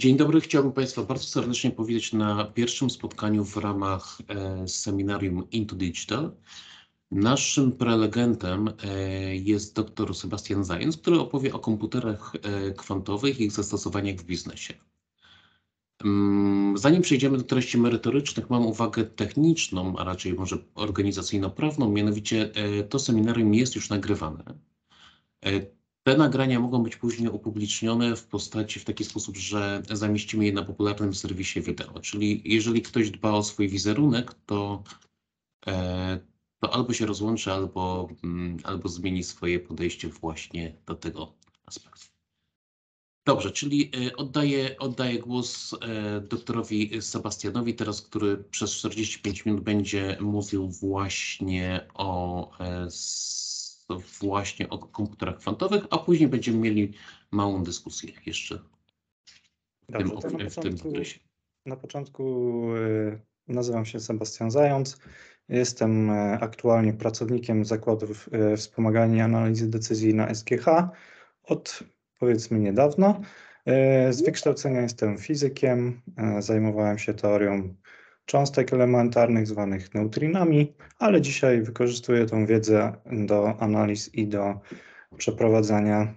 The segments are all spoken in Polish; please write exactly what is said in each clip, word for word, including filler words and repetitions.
Dzień dobry, chciałbym Państwa bardzo serdecznie powitać na pierwszym spotkaniu w ramach e, seminarium Into Digital. Naszym prelegentem e, jest dr Sebastian Zając, który opowie o komputerach e, kwantowych i ich zastosowaniach w biznesie. Mm, Zanim przejdziemy do treści merytorycznych, mam uwagę techniczną, a raczej może organizacyjno-prawną, mianowicie e, to seminarium jest już nagrywane. E, Te nagrania mogą być później upublicznione w postaci w taki sposób, że zamieścimy je na popularnym serwisie wideo. Czyli jeżeli ktoś dba o swój wizerunek, to, e, to albo się rozłączy, albo, mm, albo zmieni swoje podejście właśnie do tego aspektu. Dobrze, czyli e, oddaję, oddaję głos e, doktorowi Sebastianowi teraz, który przez czterdzieści pięć minut będzie mówił właśnie o e, s- właśnie o komputerach kwantowych, a później będziemy mieli małą dyskusję jeszcze w tym, Dobrze, to na w tym początku, zakresie. na początku y, nazywam się Sebastian Zając. Jestem y, aktualnie pracownikiem zakładów y, wspomagania i analizy decyzji na S G H od powiedzmy niedawna. Y, Z wykształcenia jestem fizykiem, y, zajmowałem się teorią cząstek elementarnych zwanych neutrinami, ale dzisiaj wykorzystuję tą wiedzę do analiz i do przeprowadzania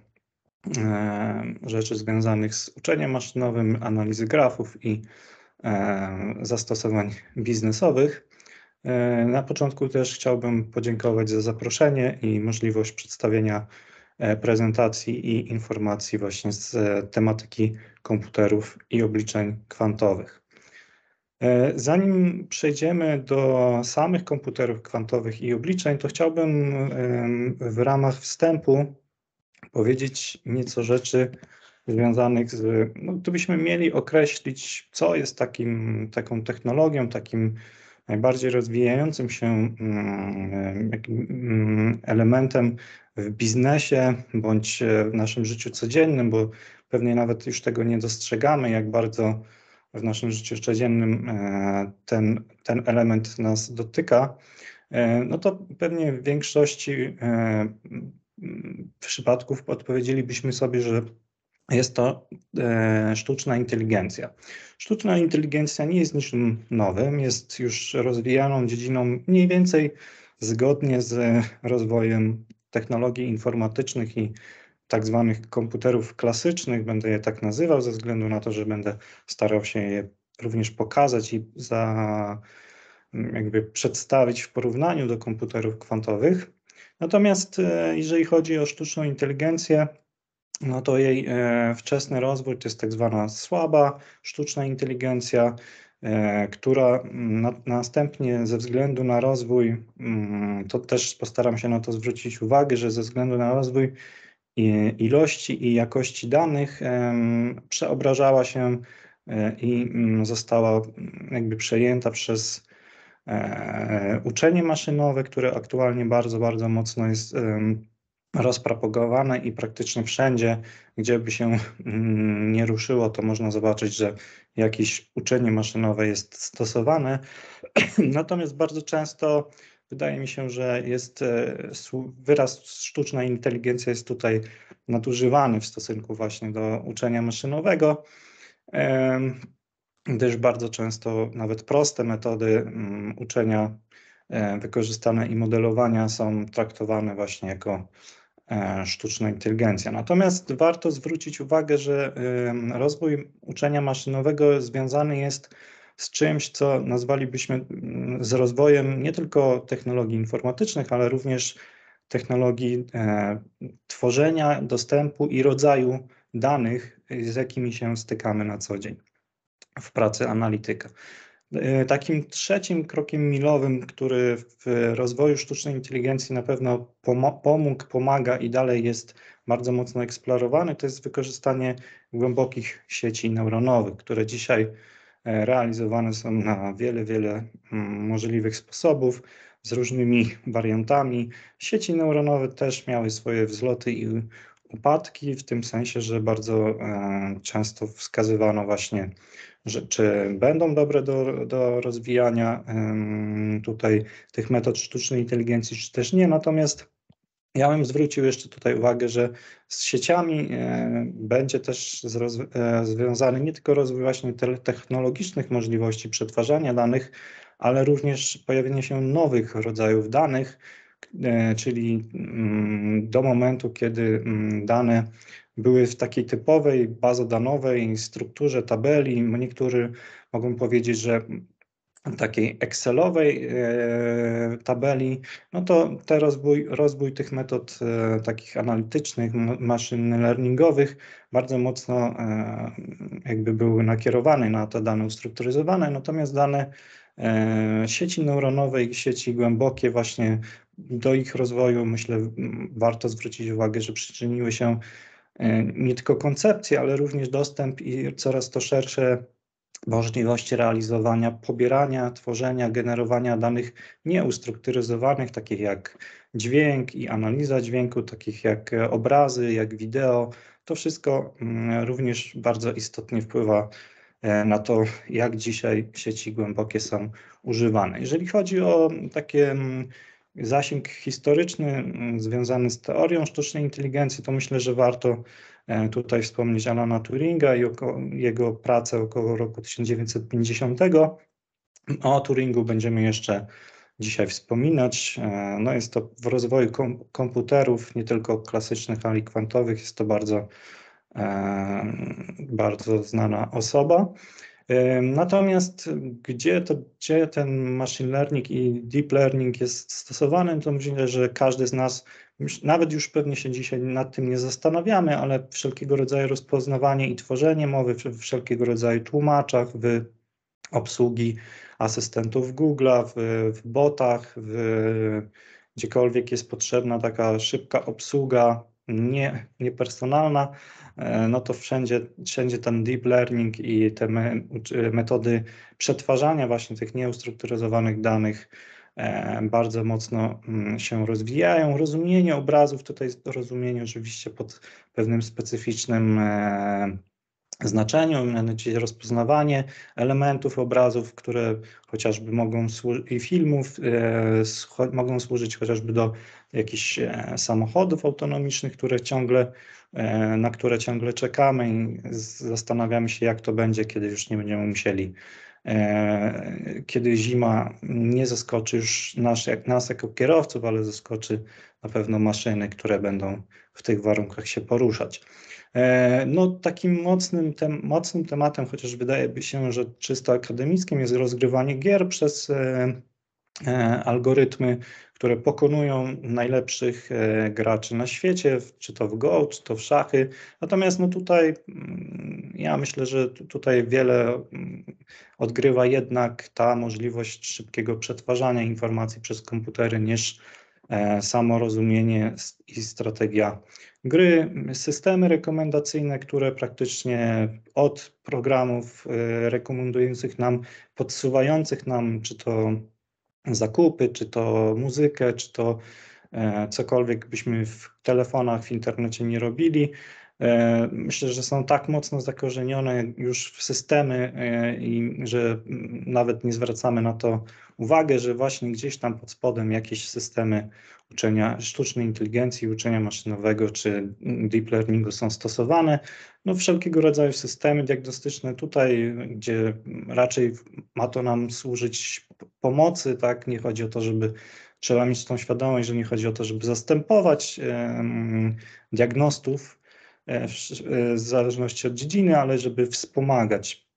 e, rzeczy związanych z uczeniem maszynowym, analizy grafów i e, zastosowań biznesowych. E, Na początku też chciałbym podziękować za zaproszenie i możliwość przedstawienia e, prezentacji i informacji właśnie z e, tematyki komputerów i obliczeń kwantowych. E, Zanim przejdziemy do samych komputerów kwantowych i obliczeń, to chciałbym em, w ramach wstępu powiedzieć nieco rzeczy związanych z, no, gdybyśmy mieli określić, co jest takim, taką technologią, takim najbardziej rozwijającym się mm, jakim, mm, elementem w biznesie bądź w naszym życiu codziennym, bo pewnie nawet już tego nie dostrzegamy, jak bardzo w naszym życiu codziennym e, ten, ten element nas dotyka, e, no to pewnie w większości e, przypadków odpowiedzielibyśmy sobie, że jest to e, sztuczna inteligencja. Sztuczna inteligencja nie jest niczym nowym, jest już rozwijaną dziedziną mniej więcej zgodnie z rozwojem technologii informatycznych i tak zwanych komputerów klasycznych, będę je tak nazywał, ze względu na to, że będę starał się je również pokazać i za, jakby przedstawić w porównaniu do komputerów kwantowych. Natomiast e, jeżeli chodzi o sztuczną inteligencję, no to jej e, wczesny rozwój to jest tak zwana słaba sztuczna inteligencja, e, która na, następnie ze względu na rozwój, mm, to też postaram się na to zwrócić uwagę, że ze względu na rozwój i, ilości i jakości danych em, przeobrażała się e, i mm, została mm, jakby przejęta przez e, uczenie maszynowe, które aktualnie bardzo, bardzo mocno jest em, rozpropagowane i praktycznie wszędzie, gdzie by się mm, nie ruszyło, to można zobaczyć, że jakieś uczenie maszynowe jest stosowane. Natomiast bardzo często wydaje mi się, że jest e, su- wyraz sztuczna inteligencja jest tutaj nadużywany w stosunku właśnie do uczenia maszynowego, em, gdyż bardzo często nawet proste metody mm, uczenia e, wykorzystane i modelowania są traktowane właśnie jako e, sztuczna inteligencja. Natomiast warto zwrócić uwagę, że em, rozwój uczenia maszynowego związany jest z czymś, co nazwalibyśmy mm, z rozwojem nie tylko technologii informatycznych, ale również technologii e, tworzenia, dostępu i rodzaju danych, z jakimi się stykamy na co dzień w pracy analityka. E, Takim trzecim krokiem milowym, który w rozwoju sztucznej inteligencji na pewno pomo- pomógł, pomaga i dalej jest bardzo mocno eksplorowany, to jest wykorzystanie głębokich sieci neuronowych, które dzisiaj e, realizowane są na wiele, wiele mm, możliwych sposobów z różnymi wariantami. Sieci neuronowe też miały swoje wzloty i upadki, w tym sensie, że bardzo e, często wskazywano właśnie, że czy będą dobre do, do rozwijania em, tutaj tych metod sztucznej inteligencji, czy też nie. Natomiast Ja bym zwrócił jeszcze tutaj uwagę, że z sieciami e, będzie też zroz- e, związany nie tylko rozwój właśnie te- technologicznych możliwości przetwarzania danych, ale również pojawienie się nowych rodzajów danych, e, czyli mm, do momentu, kiedy mm, dane były w takiej typowej bazodanowej strukturze tabeli. Niektórzy mogą powiedzieć, że takiej Excelowej e, tabeli, no to ten rozwój, rozwój tych metod e, takich analitycznych, m- machine learningowych bardzo mocno e, jakby był nakierowany na te dane ustrukturyzowane, natomiast dane e, sieci neuronowej, sieci głębokie właśnie do ich rozwoju myślę m, warto zwrócić uwagę, że przyczyniły się e, nie tylko koncepcje, ale również dostęp i coraz to szersze możliwości realizowania, pobierania, tworzenia, generowania danych nieustrukturyzowanych, takich jak dźwięk i analiza dźwięku, takich jak e, obrazy, jak wideo. To wszystko mm, również bardzo istotnie wpływa e, na to, jak dzisiaj sieci głębokie są używane. Jeżeli chodzi o takie mm, zasięg historyczny mm, związany z teorią sztucznej inteligencji, to myślę, że warto e, tutaj wspomnieć Alana Turinga i oko, jego pracę około roku tysiąc dziewięćset pięćdziesiątego. O Turingu będziemy jeszcze dzisiaj wspominać. E, No jest to w rozwoju kom komputerów, nie tylko klasycznych, ale i kwantowych, jest to bardzo, e, bardzo znana osoba. E, Natomiast gdzie, to, gdzie ten machine learning i deep learning jest stosowany, to myślę, że każdy z nas, już, nawet już pewnie się dzisiaj nad tym nie zastanawiamy, ale wszelkiego rodzaju rozpoznawanie i tworzenie mowy, w wszelkiego rodzaju tłumaczach, w obsługi asystentów Google'a, w, w botach, w, gdziekolwiek jest potrzebna taka szybka obsługa, nie, niepersonalna, e, no to wszędzie, wszędzie ten deep learning i te me, uczy- metody przetwarzania właśnie tych nieustrukturyzowanych danych e, bardzo mocno mm, się rozwijają. Rozumienie obrazów, tutaj jest rozumienie oczywiście pod pewnym specyficznym e, znaczeniu, mianowicie rozpoznawanie elementów obrazów, które chociażby mogą służyć i filmów, e, scho- mogą służyć chociażby do jakichś e, samochodów autonomicznych, które ciągle, e, na które ciągle czekamy i z- zastanawiamy się, jak to będzie, kiedy już nie będziemy musieli, e, kiedy zima nie zaskoczy już nas, jak, nas jako kierowców, ale zaskoczy na pewno maszyny, które będą w tych warunkach się poruszać. E, No, takim mocnym, tem, mocnym tematem, chociaż wydaje mi się, że czysto akademickim, jest rozgrywanie gier przez e, e, algorytmy, które pokonują najlepszych e, graczy na świecie, w- czy to w Go, czy to w szachy. Natomiast no tutaj mm, ja myślę, że tu- tutaj wiele mm, odgrywa jednak ta możliwość szybkiego przetwarzania informacji przez komputery niż e, samo rozumienie s- i strategia gry, systemy rekomendacyjne, które praktycznie od programów e, rekomendujących nam, podsuwających nam, czy to zakupy, czy to muzykę, czy to e, cokolwiek byśmy w telefonach, w internecie nie robili. E, Myślę, że są tak mocno zakorzenione już w systemy e, i że mm, nawet nie zwracamy na to uwagę, że właśnie gdzieś tam pod spodem jakieś systemy uczenia sztucznej inteligencji, uczenia maszynowego czy deep learningu są stosowane. No, wszelkiego rodzaju systemy diagnostyczne tutaj, gdzie raczej ma to nam służyć pomocy, tak? Nie chodzi o to, żeby trzeba mieć tą świadomość, że nie chodzi o to, żeby zastępować em, diagnostów e, w, e, w zależności od dziedziny, ale żeby wspomagać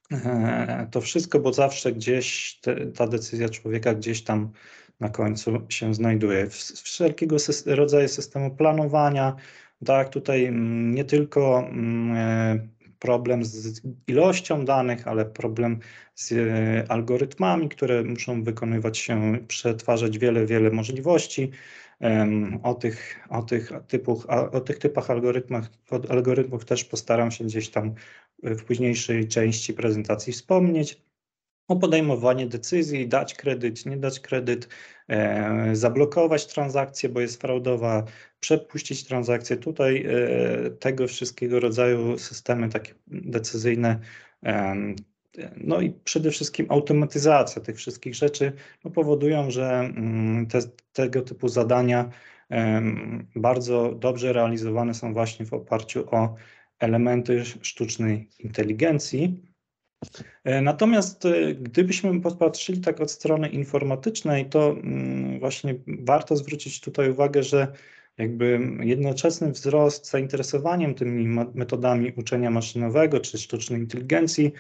e, to wszystko, bo zawsze gdzieś te, ta decyzja człowieka gdzieś tam na końcu się znajduje. W, wszelkiego sys- rodzaju systemu planowania, tak, tutaj mm, nie tylko mm, e, problem z ilością danych, ale problem z e, algorytmami, które muszą wykonywać się, przetwarzać wiele, wiele możliwości. Em, O tych, o tych typach, o tych typach algorytmach, od algorytmów też postaram się gdzieś tam w późniejszej części prezentacji wspomnieć. O podejmowanie decyzji, dać kredyt, nie dać kredyt, e, zablokować transakcję, bo jest fraudowa, przepuścić transakcję. Tutaj e, tego wszystkiego rodzaju systemy takie decyzyjne, e, no i przede wszystkim automatyzacja tych wszystkich rzeczy no, powodują, że mm, te, tego typu zadania bardzo dobrze realizowane są właśnie w oparciu o elementy sztucznej inteligencji. Natomiast gdybyśmy popatrzyli tak od strony informatycznej, to właśnie warto zwrócić tutaj uwagę, że jakby jednoczesny wzrost zainteresowaniem tymi metodami uczenia maszynowego czy sztucznej inteligencji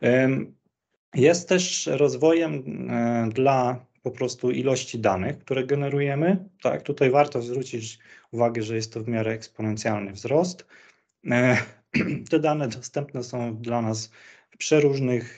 jest też rozwojem dla po prostu ilości danych, które generujemy. Tak, tutaj warto zwrócić uwagę, że jest to w miarę eksponencjalny wzrost. Te dane dostępne są dla nas w przeróżnych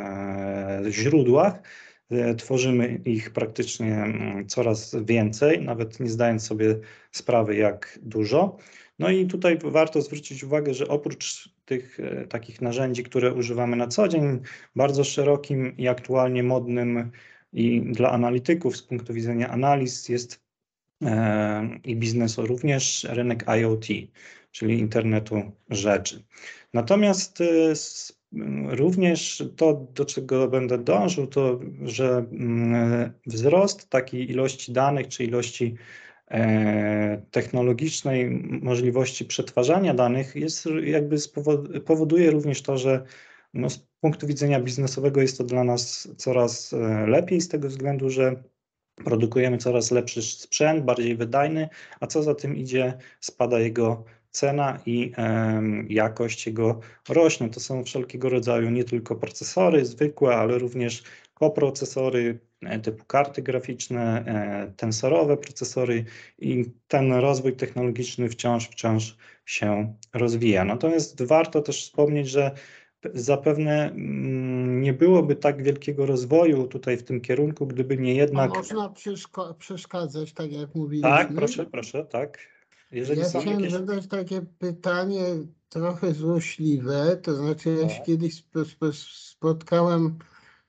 źródłach. Tworzymy ich praktycznie coraz więcej, nawet nie zdając sobie sprawy, jak dużo. No i tutaj warto zwrócić uwagę, że oprócz tych takich narzędzi, które używamy na co dzień, bardzo szerokim i aktualnie modnym i dla analityków z punktu widzenia analiz jest i biznesu również rynek IoT, czyli internetu rzeczy. Natomiast również to, do czego będę dążył, to że wzrost takiej ilości danych czy ilości technologicznej możliwości przetwarzania danych jest jakby powoduje również to, że no z punktu widzenia biznesowego jest to dla nas coraz lepiej z tego względu, że produkujemy coraz lepszy sprzęt, bardziej wydajny, a co za tym idzie, spada jego cena i jakość jego rośnie. To są wszelkiego rodzaju nie tylko procesory zwykłe, ale również koprocesory typu karty graficzne, tensorowe procesory i ten rozwój technologiczny wciąż, wciąż się rozwija. Natomiast warto też wspomnieć, że zapewne nie byłoby tak wielkiego rozwoju tutaj w tym kierunku, gdyby nie jednak... A można przeszko- przeszkadzać, tak jak mówiliśmy? Tak, proszę, proszę, tak. Jeżeli ja są chciałem jakieś... zadać takie pytanie trochę złośliwe, to znaczy ja się kiedyś sp- sp- spotkałem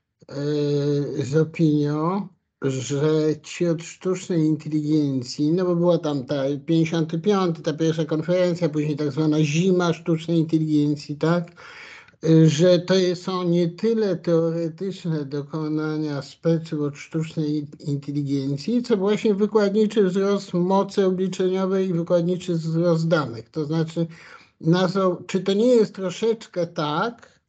yy, z opinią, że ci od sztucznej inteligencji, no bo była tam ta pięćdziesiąta piąta, ta pierwsza konferencja, później tak zwana zima sztucznej inteligencji, tak? Że to są nie tyle teoretyczne dokonania speców od sztucznej inteligencji, co właśnie wykładniczy wzrost mocy obliczeniowej i wykładniczy wzrost danych. To znaczy, nazwał, czy to nie jest troszeczkę tak,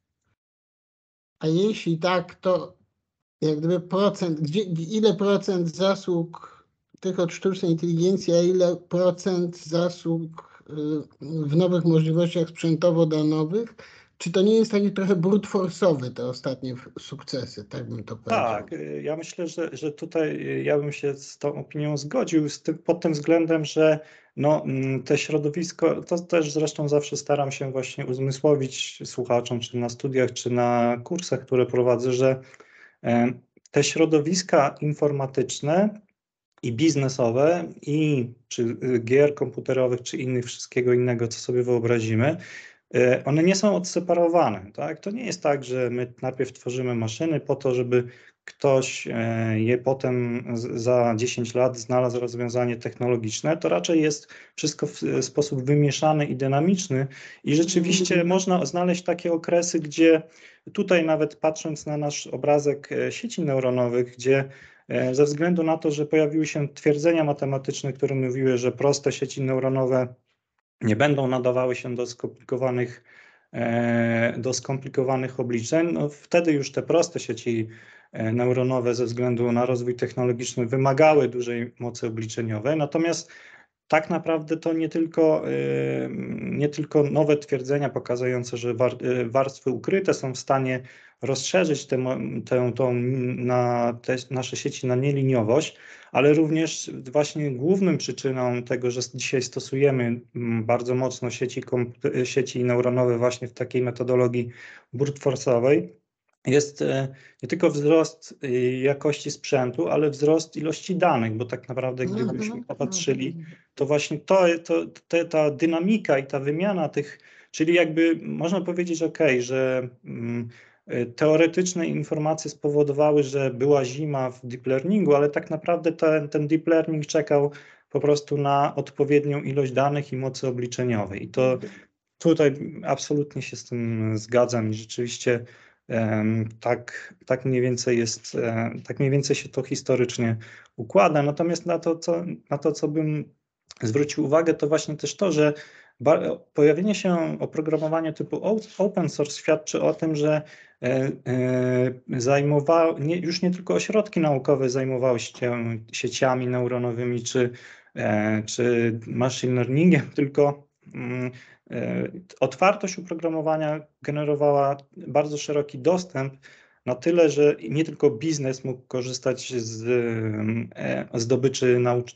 a jeśli tak, to jak gdyby procent, gdzie, ile procent zasług tych od sztucznej inteligencji, a ile procent zasług w nowych możliwościach sprzętowo-danowych, czy to nie jest taki trochę brute force'owy te ostatnie sukcesy, tak bym to powiedział? Tak, ja myślę, że, że tutaj ja bym się z tą opinią zgodził z tym, pod tym względem, że no, te środowisko, to też zresztą zawsze staram się właśnie uzmysłowić słuchaczom, czy na studiach, czy na kursach, które prowadzę, że te środowiska informatyczne i biznesowe, i czy gier komputerowych, czy innych, wszystkiego innego, co sobie wyobrazimy, one nie są odseparowane. Tak? To nie jest tak, że my najpierw tworzymy maszyny po to, żeby ktoś je potem za dziesięć lat znalazł rozwiązanie technologiczne. To raczej jest wszystko w sposób wymieszany i dynamiczny i rzeczywiście można znaleźć takie okresy, gdzie tutaj nawet patrząc na nasz obrazek sieci neuronowych, gdzie ze względu na to, że pojawiły się twierdzenia matematyczne, które mówiły, że proste sieci neuronowe nie będą nadawały się do skomplikowanych, do skomplikowanych obliczeń, no wtedy już te proste sieci neuronowe ze względu na rozwój technologiczny wymagały dużej mocy obliczeniowej, natomiast tak naprawdę to nie tylko, nie tylko nowe twierdzenia pokazujące, że warstwy ukryte są w stanie rozszerzyć tę, tę, tą, na te nasze sieci na nieliniowość, ale również właśnie główną przyczyną tego, że dzisiaj stosujemy bardzo mocno sieci, sieci neuronowe właśnie w takiej metodologii brute force'owej, jest nie tylko wzrost jakości sprzętu, ale wzrost ilości danych, bo tak naprawdę gdybyśmy popatrzyli, to właśnie to, to, to, ta dynamika i ta wymiana tych, czyli jakby można powiedzieć, ok, że mm, teoretyczne informacje spowodowały, że była zima w deep learningu, ale tak naprawdę ten, ten deep learning czekał po prostu na odpowiednią ilość danych i mocy obliczeniowej. I to tutaj absolutnie się z tym zgadzam i rzeczywiście tak, tak mniej więcej jest, tak mniej więcej się to historycznie układa. Natomiast na to, co, na to, co bym zwrócił uwagę, to właśnie też to, że pojawienie się oprogramowania typu open source świadczy o tym, że zajmowały, nie, już nie tylko ośrodki naukowe zajmowały się sieciami neuronowymi czy, czy machine learningiem, tylko otwartość oprogramowania generowała bardzo szeroki dostęp, na tyle, że nie tylko biznes mógł korzystać z zdobyczy naucz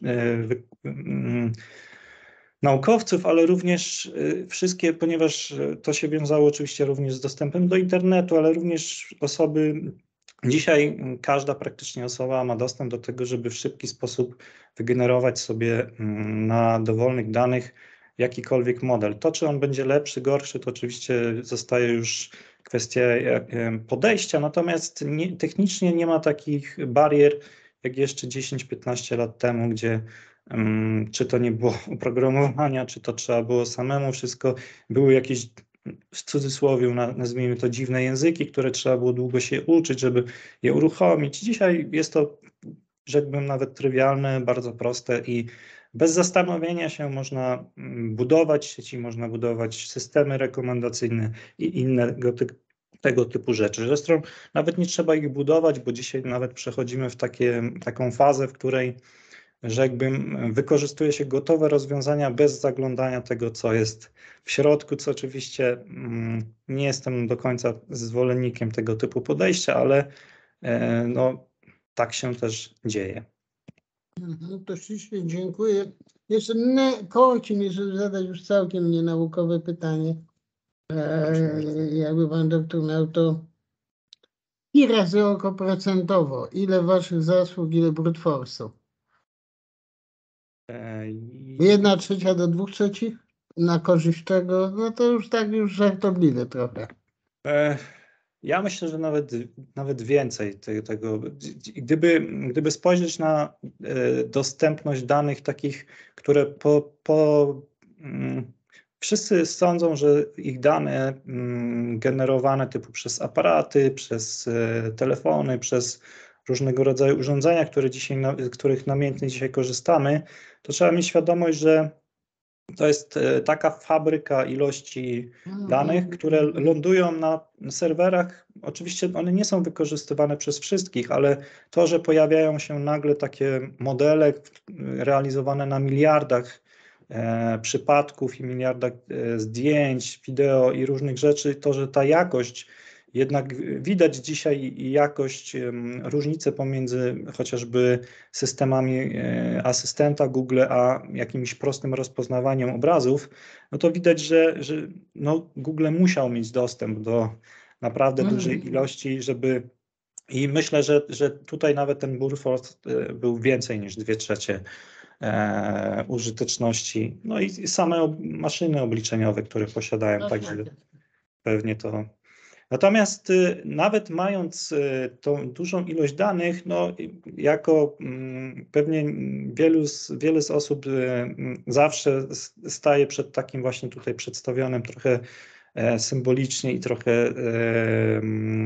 naukowców, ale również wszystkie, ponieważ to się wiązało oczywiście również z dostępem do internetu, ale również osoby, dzisiaj każda praktycznie osoba ma dostęp do tego, żeby w szybki sposób wygenerować sobie na dowolnych danych jakikolwiek model. To, czy on będzie lepszy, gorszy, to oczywiście zostaje już kwestia podejścia, natomiast nie, technicznie nie ma takich barier jak jeszcze dziesięć piętnaście lat temu, gdzie um, czy to nie było oprogramowania, czy to trzeba było samemu wszystko, były jakieś w cudzysłowie, nazwijmy to dziwne języki, które trzeba było długo się uczyć, żeby je uruchomić. Dzisiaj jest to, rzekłbym, nawet trywialne, bardzo proste i bez zastanowienia się można budować sieci, można budować systemy rekomendacyjne i innego typu tego typu rzeczy. Zresztą nawet nie trzeba ich budować, bo dzisiaj nawet przechodzimy w takie, taką fazę, w której, rzekłbym, wykorzystuje się gotowe rozwiązania bez zaglądania tego, co jest w środku, co oczywiście mm, nie jestem do końca zwolennikiem tego typu podejścia, ale e, no, tak się też dzieje. No to ślicznie dziękuję. Jeszcze na końcu mi, żeby zadać już całkiem nienaukowe pytanie. E, jakby pan doktor miał to i razy oko procentowo, ile waszych zasług, ile brute force'u? E, Jedna trzecia do dwóch trzecich na korzyść tego, no to już tak już żartobliwe trochę. e, Ja myślę, że nawet, nawet więcej tego. Gdyby, gdyby spojrzeć na dostępność danych takich, które po, po wszyscy sądzą, że ich dane generowane typu przez aparaty, przez telefony, przez różnego rodzaju urządzenia, które dzisiaj, których namiętnie dzisiaj korzystamy, to trzeba mieć świadomość, że to jest taka fabryka ilości danych, które lądują na serwerach. Oczywiście one nie są wykorzystywane przez wszystkich, ale to, że pojawiają się nagle takie modele realizowane na miliardach e, przypadków i miliardach e, zdjęć, wideo i różnych rzeczy, to, że ta jakość, jednak widać dzisiaj jakość, różnicę pomiędzy chociażby systemami asystenta Google, a jakimś prostym rozpoznawaniem obrazów, no to widać, że, że no Google musiał mieć dostęp do naprawdę mm. dużej ilości, żeby i myślę, że, że tutaj nawet ten brute force był więcej niż dwie trzecie e, użyteczności. No i same maszyny obliczeniowe, które posiadają, no, także pewnie to. Natomiast y, nawet mając y, tą dużą ilość danych, no jako y, pewnie wielu z, wiele z osób y, zawsze staje przed takim właśnie tutaj przedstawionym trochę e, symbolicznie i trochę e,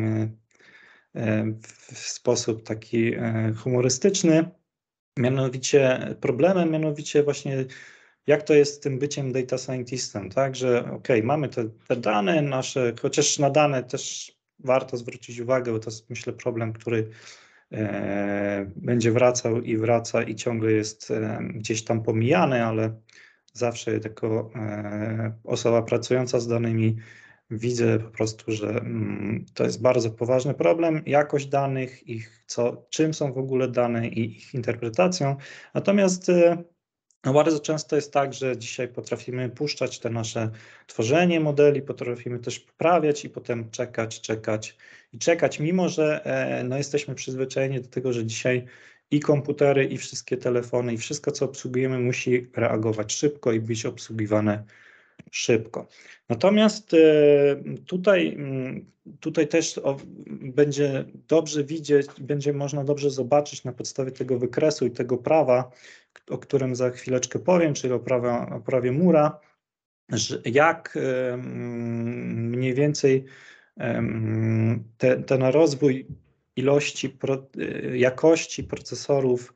e, w sposób taki e, humorystyczny, mianowicie problemem, mianowicie właśnie jak to jest z tym byciem data scientistem, tak, że ok, mamy te, te dane nasze, chociaż na dane też warto zwrócić uwagę, bo to jest, myślę, problem, który e, będzie wracał i wraca i ciągle jest e, gdzieś tam pomijany, ale zawsze jako e, osoba pracująca z danymi widzę po prostu, że mm, to jest bardzo poważny problem, jakość danych, ich co, czym są w ogóle dane i ich interpretacją, natomiast e, no bardzo często jest tak, że dzisiaj potrafimy puszczać te nasze tworzenie modeli, potrafimy też poprawiać i potem czekać, czekać i czekać, mimo że e, no, jesteśmy przyzwyczajeni do tego, że dzisiaj i komputery, i wszystkie telefony, i wszystko, co obsługujemy, musi reagować szybko i być obsługiwane szybko. Natomiast e, tutaj, tutaj też o, będzie dobrze widzieć, będzie można dobrze zobaczyć na podstawie tego wykresu i tego prawa, o którym za chwileczkę powiem, czyli o, prawa, o prawie Moore'a, że jak e, mniej więcej e, te, ten rozwój ilości, pro, jakości procesorów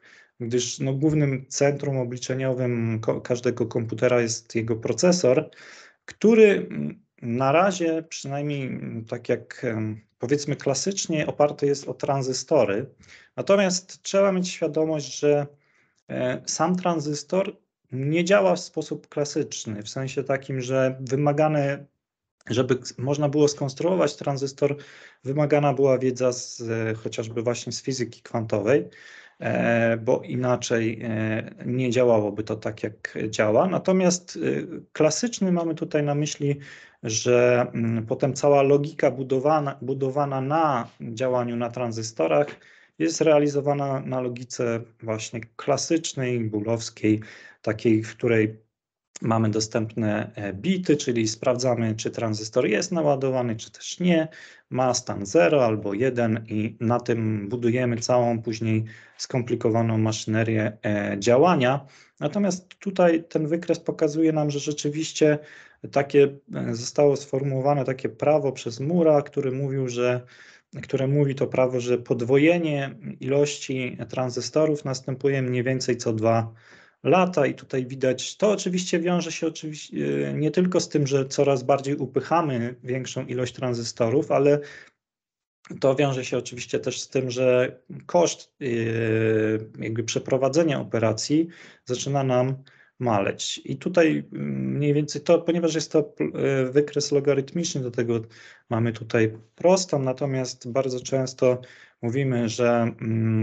gdyż no, głównym centrum obliczeniowym ko- każdego komputera jest jego procesor, który na razie, przynajmniej tak jak powiedzmy klasycznie, oparty jest o tranzystory. Natomiast trzeba mieć świadomość, że sam tranzystor nie działa w sposób klasyczny, w sensie takim, że wymagane, żeby można było skonstruować tranzystor, wymagana była wiedza z, chociażby właśnie z fizyki kwantowej, bo inaczej nie działałoby to tak, jak działa. Natomiast klasyczny mamy tutaj na myśli, że potem cała logika budowana, budowana na działaniu na tranzystorach jest realizowana na logice właśnie klasycznej, boolowskiej, takiej, w której mamy dostępne bity, czyli sprawdzamy, czy tranzystor jest naładowany, czy też nie, ma stan zero albo jeden i na tym budujemy całą później skomplikowaną maszynerię działania. Natomiast tutaj ten wykres pokazuje nam, że rzeczywiście takie zostało sformułowane takie prawo przez Moore'a, który mówił, że które mówi to prawo, że podwojenie ilości tranzystorów następuje mniej więcej co dwa lata i tutaj widać, to oczywiście wiąże się oczywiście nie tylko z tym, że coraz bardziej upychamy większą ilość tranzystorów, ale to wiąże się oczywiście też z tym, że koszt jakby przeprowadzenia operacji zaczyna nam maleć. I tutaj mniej więcej to, ponieważ jest to wykres logarytmiczny, do tego mamy tutaj prostą, natomiast bardzo często mówimy, że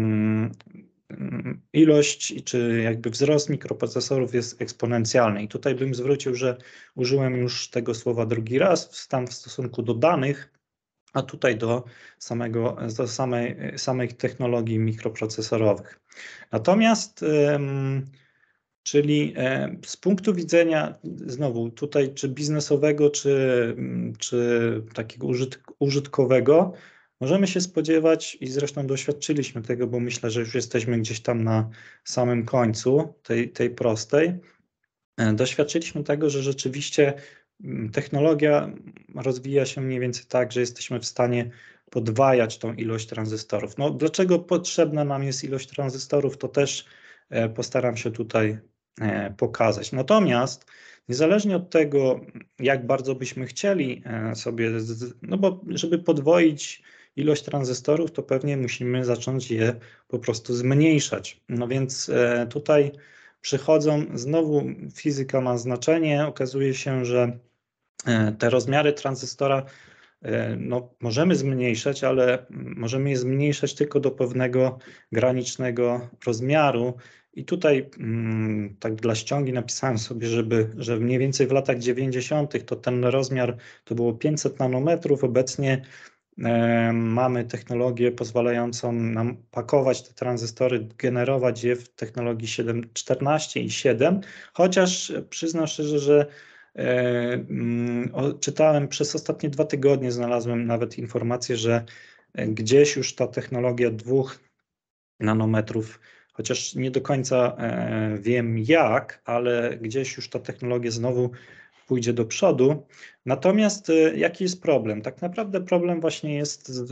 ilość czy jakby wzrost mikroprocesorów jest eksponencjalny. I tutaj bym zwrócił, że użyłem już tego słowa drugi raz, tam w stosunku do danych, a tutaj do, samego, do samej, samej technologii mikroprocesorowych. Natomiast czyli z punktu widzenia znowu tutaj czy biznesowego, czy, czy takiego użytk użytkowego, możemy się spodziewać i zresztą doświadczyliśmy tego, bo myślę, że już jesteśmy gdzieś tam na samym końcu tej, tej prostej. Doświadczyliśmy tego, że rzeczywiście technologia rozwija się mniej więcej tak, że jesteśmy w stanie podwajać tą ilość tranzystorów. No, dlaczego potrzebna nam jest ilość tranzystorów, to też postaram się tutaj pokazać. Natomiast niezależnie od tego, jak bardzo byśmy chcieli sobie, no bo żeby podwoić ilość tranzystorów, to pewnie musimy zacząć je po prostu zmniejszać. No więc tutaj przychodzą, znowu fizyka ma znaczenie, okazuje się, że te rozmiary tranzystora no, możemy zmniejszać, ale możemy je zmniejszać tylko do pewnego granicznego rozmiaru. I tutaj tak dla ściągi napisałem sobie, żeby, że mniej więcej w latach dziewięćdziesiątych to ten rozmiar to było pięćset nanometrów. Obecnie e, mamy technologię pozwalającą nam pakować te tranzystory, generować je w technologii siedem, czternaście i siedem, chociaż przyznam szczerze, że e, o, czytałem przez ostatnie dwa tygodnie, znalazłem nawet informację, że gdzieś już ta technologia dwóch nanometrów, chociaż nie do końca e, wiem jak, ale gdzieś już ta technologia znowu pójdzie do przodu. Natomiast e, jaki jest problem? Tak naprawdę problem właśnie jest z,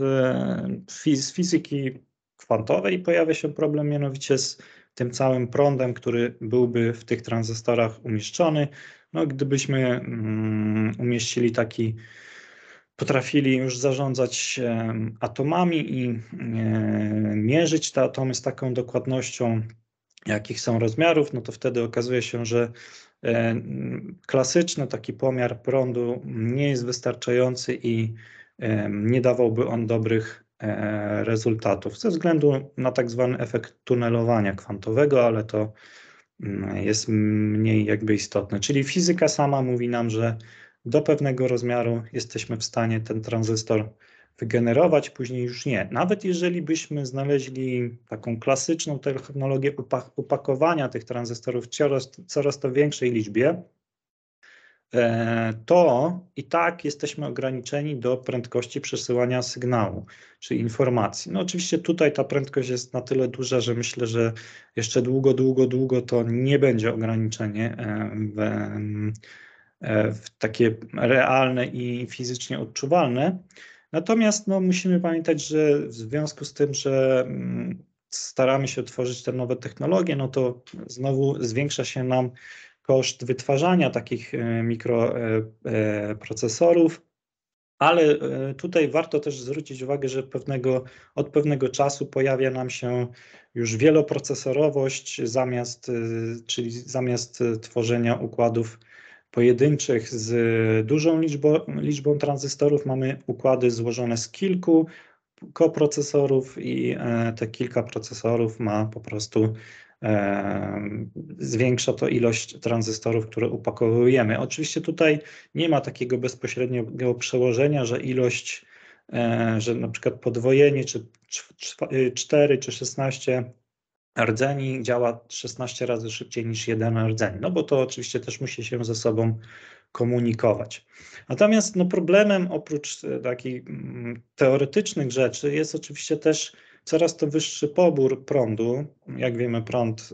z fizyki kwantowej i pojawia się problem mianowicie z tym całym prądem, który byłby w tych tranzystorach umieszczony. No, gdybyśmy mm, umieścili taki potrafili już zarządzać atomami i mierzyć te atomy z taką dokładnością, jakich są rozmiarów, no to wtedy okazuje się, że klasyczny taki pomiar prądu nie jest wystarczający i nie dawałby on dobrych rezultatów ze względu na tak zwany efekt tunelowania kwantowego, ale to jest mniej jakby istotne. Czyli fizyka sama mówi nam, że do pewnego rozmiaru jesteśmy w stanie ten tranzystor wygenerować, później już nie. Nawet jeżeli byśmy znaleźli taką klasyczną technologię upakowania tych tranzystorów w coraz, coraz to większej liczbie, to i tak jesteśmy ograniczeni do prędkości przesyłania sygnału, czy informacji. No oczywiście tutaj ta prędkość jest na tyle duża, że myślę, że jeszcze długo, długo, długo to nie będzie ograniczenie w, w takie realne i fizycznie odczuwalne. Natomiast no, musimy pamiętać, że w związku z tym, że staramy się tworzyć te nowe technologie, no to znowu zwiększa się nam koszt wytwarzania takich mikroprocesorów, ale tutaj warto też zwrócić uwagę, że pewnego, od pewnego czasu pojawia nam się już wieloprocesorowość, zamiast, czyli zamiast tworzenia układów pojedynczych z dużą liczbą, liczbą tranzystorów mamy układy złożone z kilku koprocesorów i te kilka procesorów ma po prostu zwiększa to ilość tranzystorów, które upakowujemy. Oczywiście tutaj nie ma takiego bezpośredniego przełożenia, że ilość, że na przykład podwojenie, czy cztery, czy szesnaście rdzeni działa szesnaście razy szybciej niż jeden rdzeń, no bo to oczywiście też musi się ze sobą komunikować. Natomiast no, problemem oprócz takich teoretycznych rzeczy jest oczywiście też coraz to wyższy pobór prądu. Jak wiemy, prąd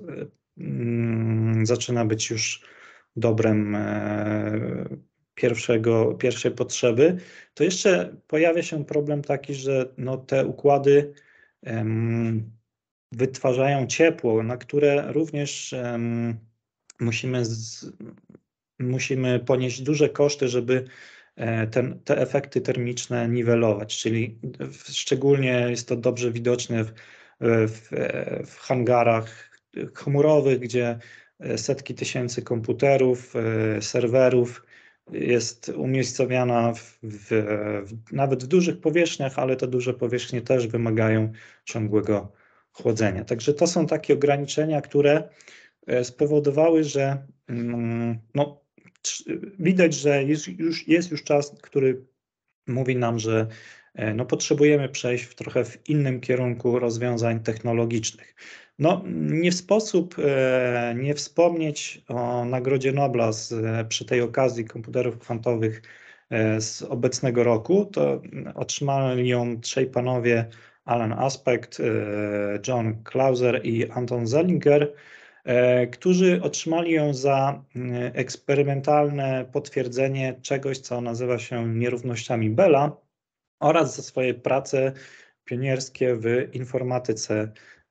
mm, zaczyna być już dobrem e, pierwszego, pierwszej potrzeby. To jeszcze pojawia się problem taki, że no, te układy em, wytwarzają ciepło, na które również em, musimy, z, musimy ponieść duże koszty, żeby ten, te efekty termiczne niwelować, czyli w, szczególnie jest to dobrze widoczne w, w, w hangarach chmurowych, gdzie setki tysięcy komputerów, serwerów jest umiejscowiona w, w, w, nawet w dużych powierzchniach, ale te duże powierzchnie też wymagają ciągłego chłodzenia. Także to są takie ograniczenia, które spowodowały, że no, widać, że jest już, jest już czas, który mówi nam, że no, potrzebujemy przejść w trochę w innym kierunku rozwiązań technologicznych. No, nie w sposób e, nie wspomnieć o Nagrodzie Nobla z, przy tej okazji komputerów kwantowych e, z obecnego roku. To otrzymali ją trzej panowie, Alan Aspect, e, John Clauser i Anton Zellinger, którzy otrzymali ją za eksperymentalne potwierdzenie czegoś, co nazywa się nierównościami Bella, oraz za swoje prace pionierskie w informatyce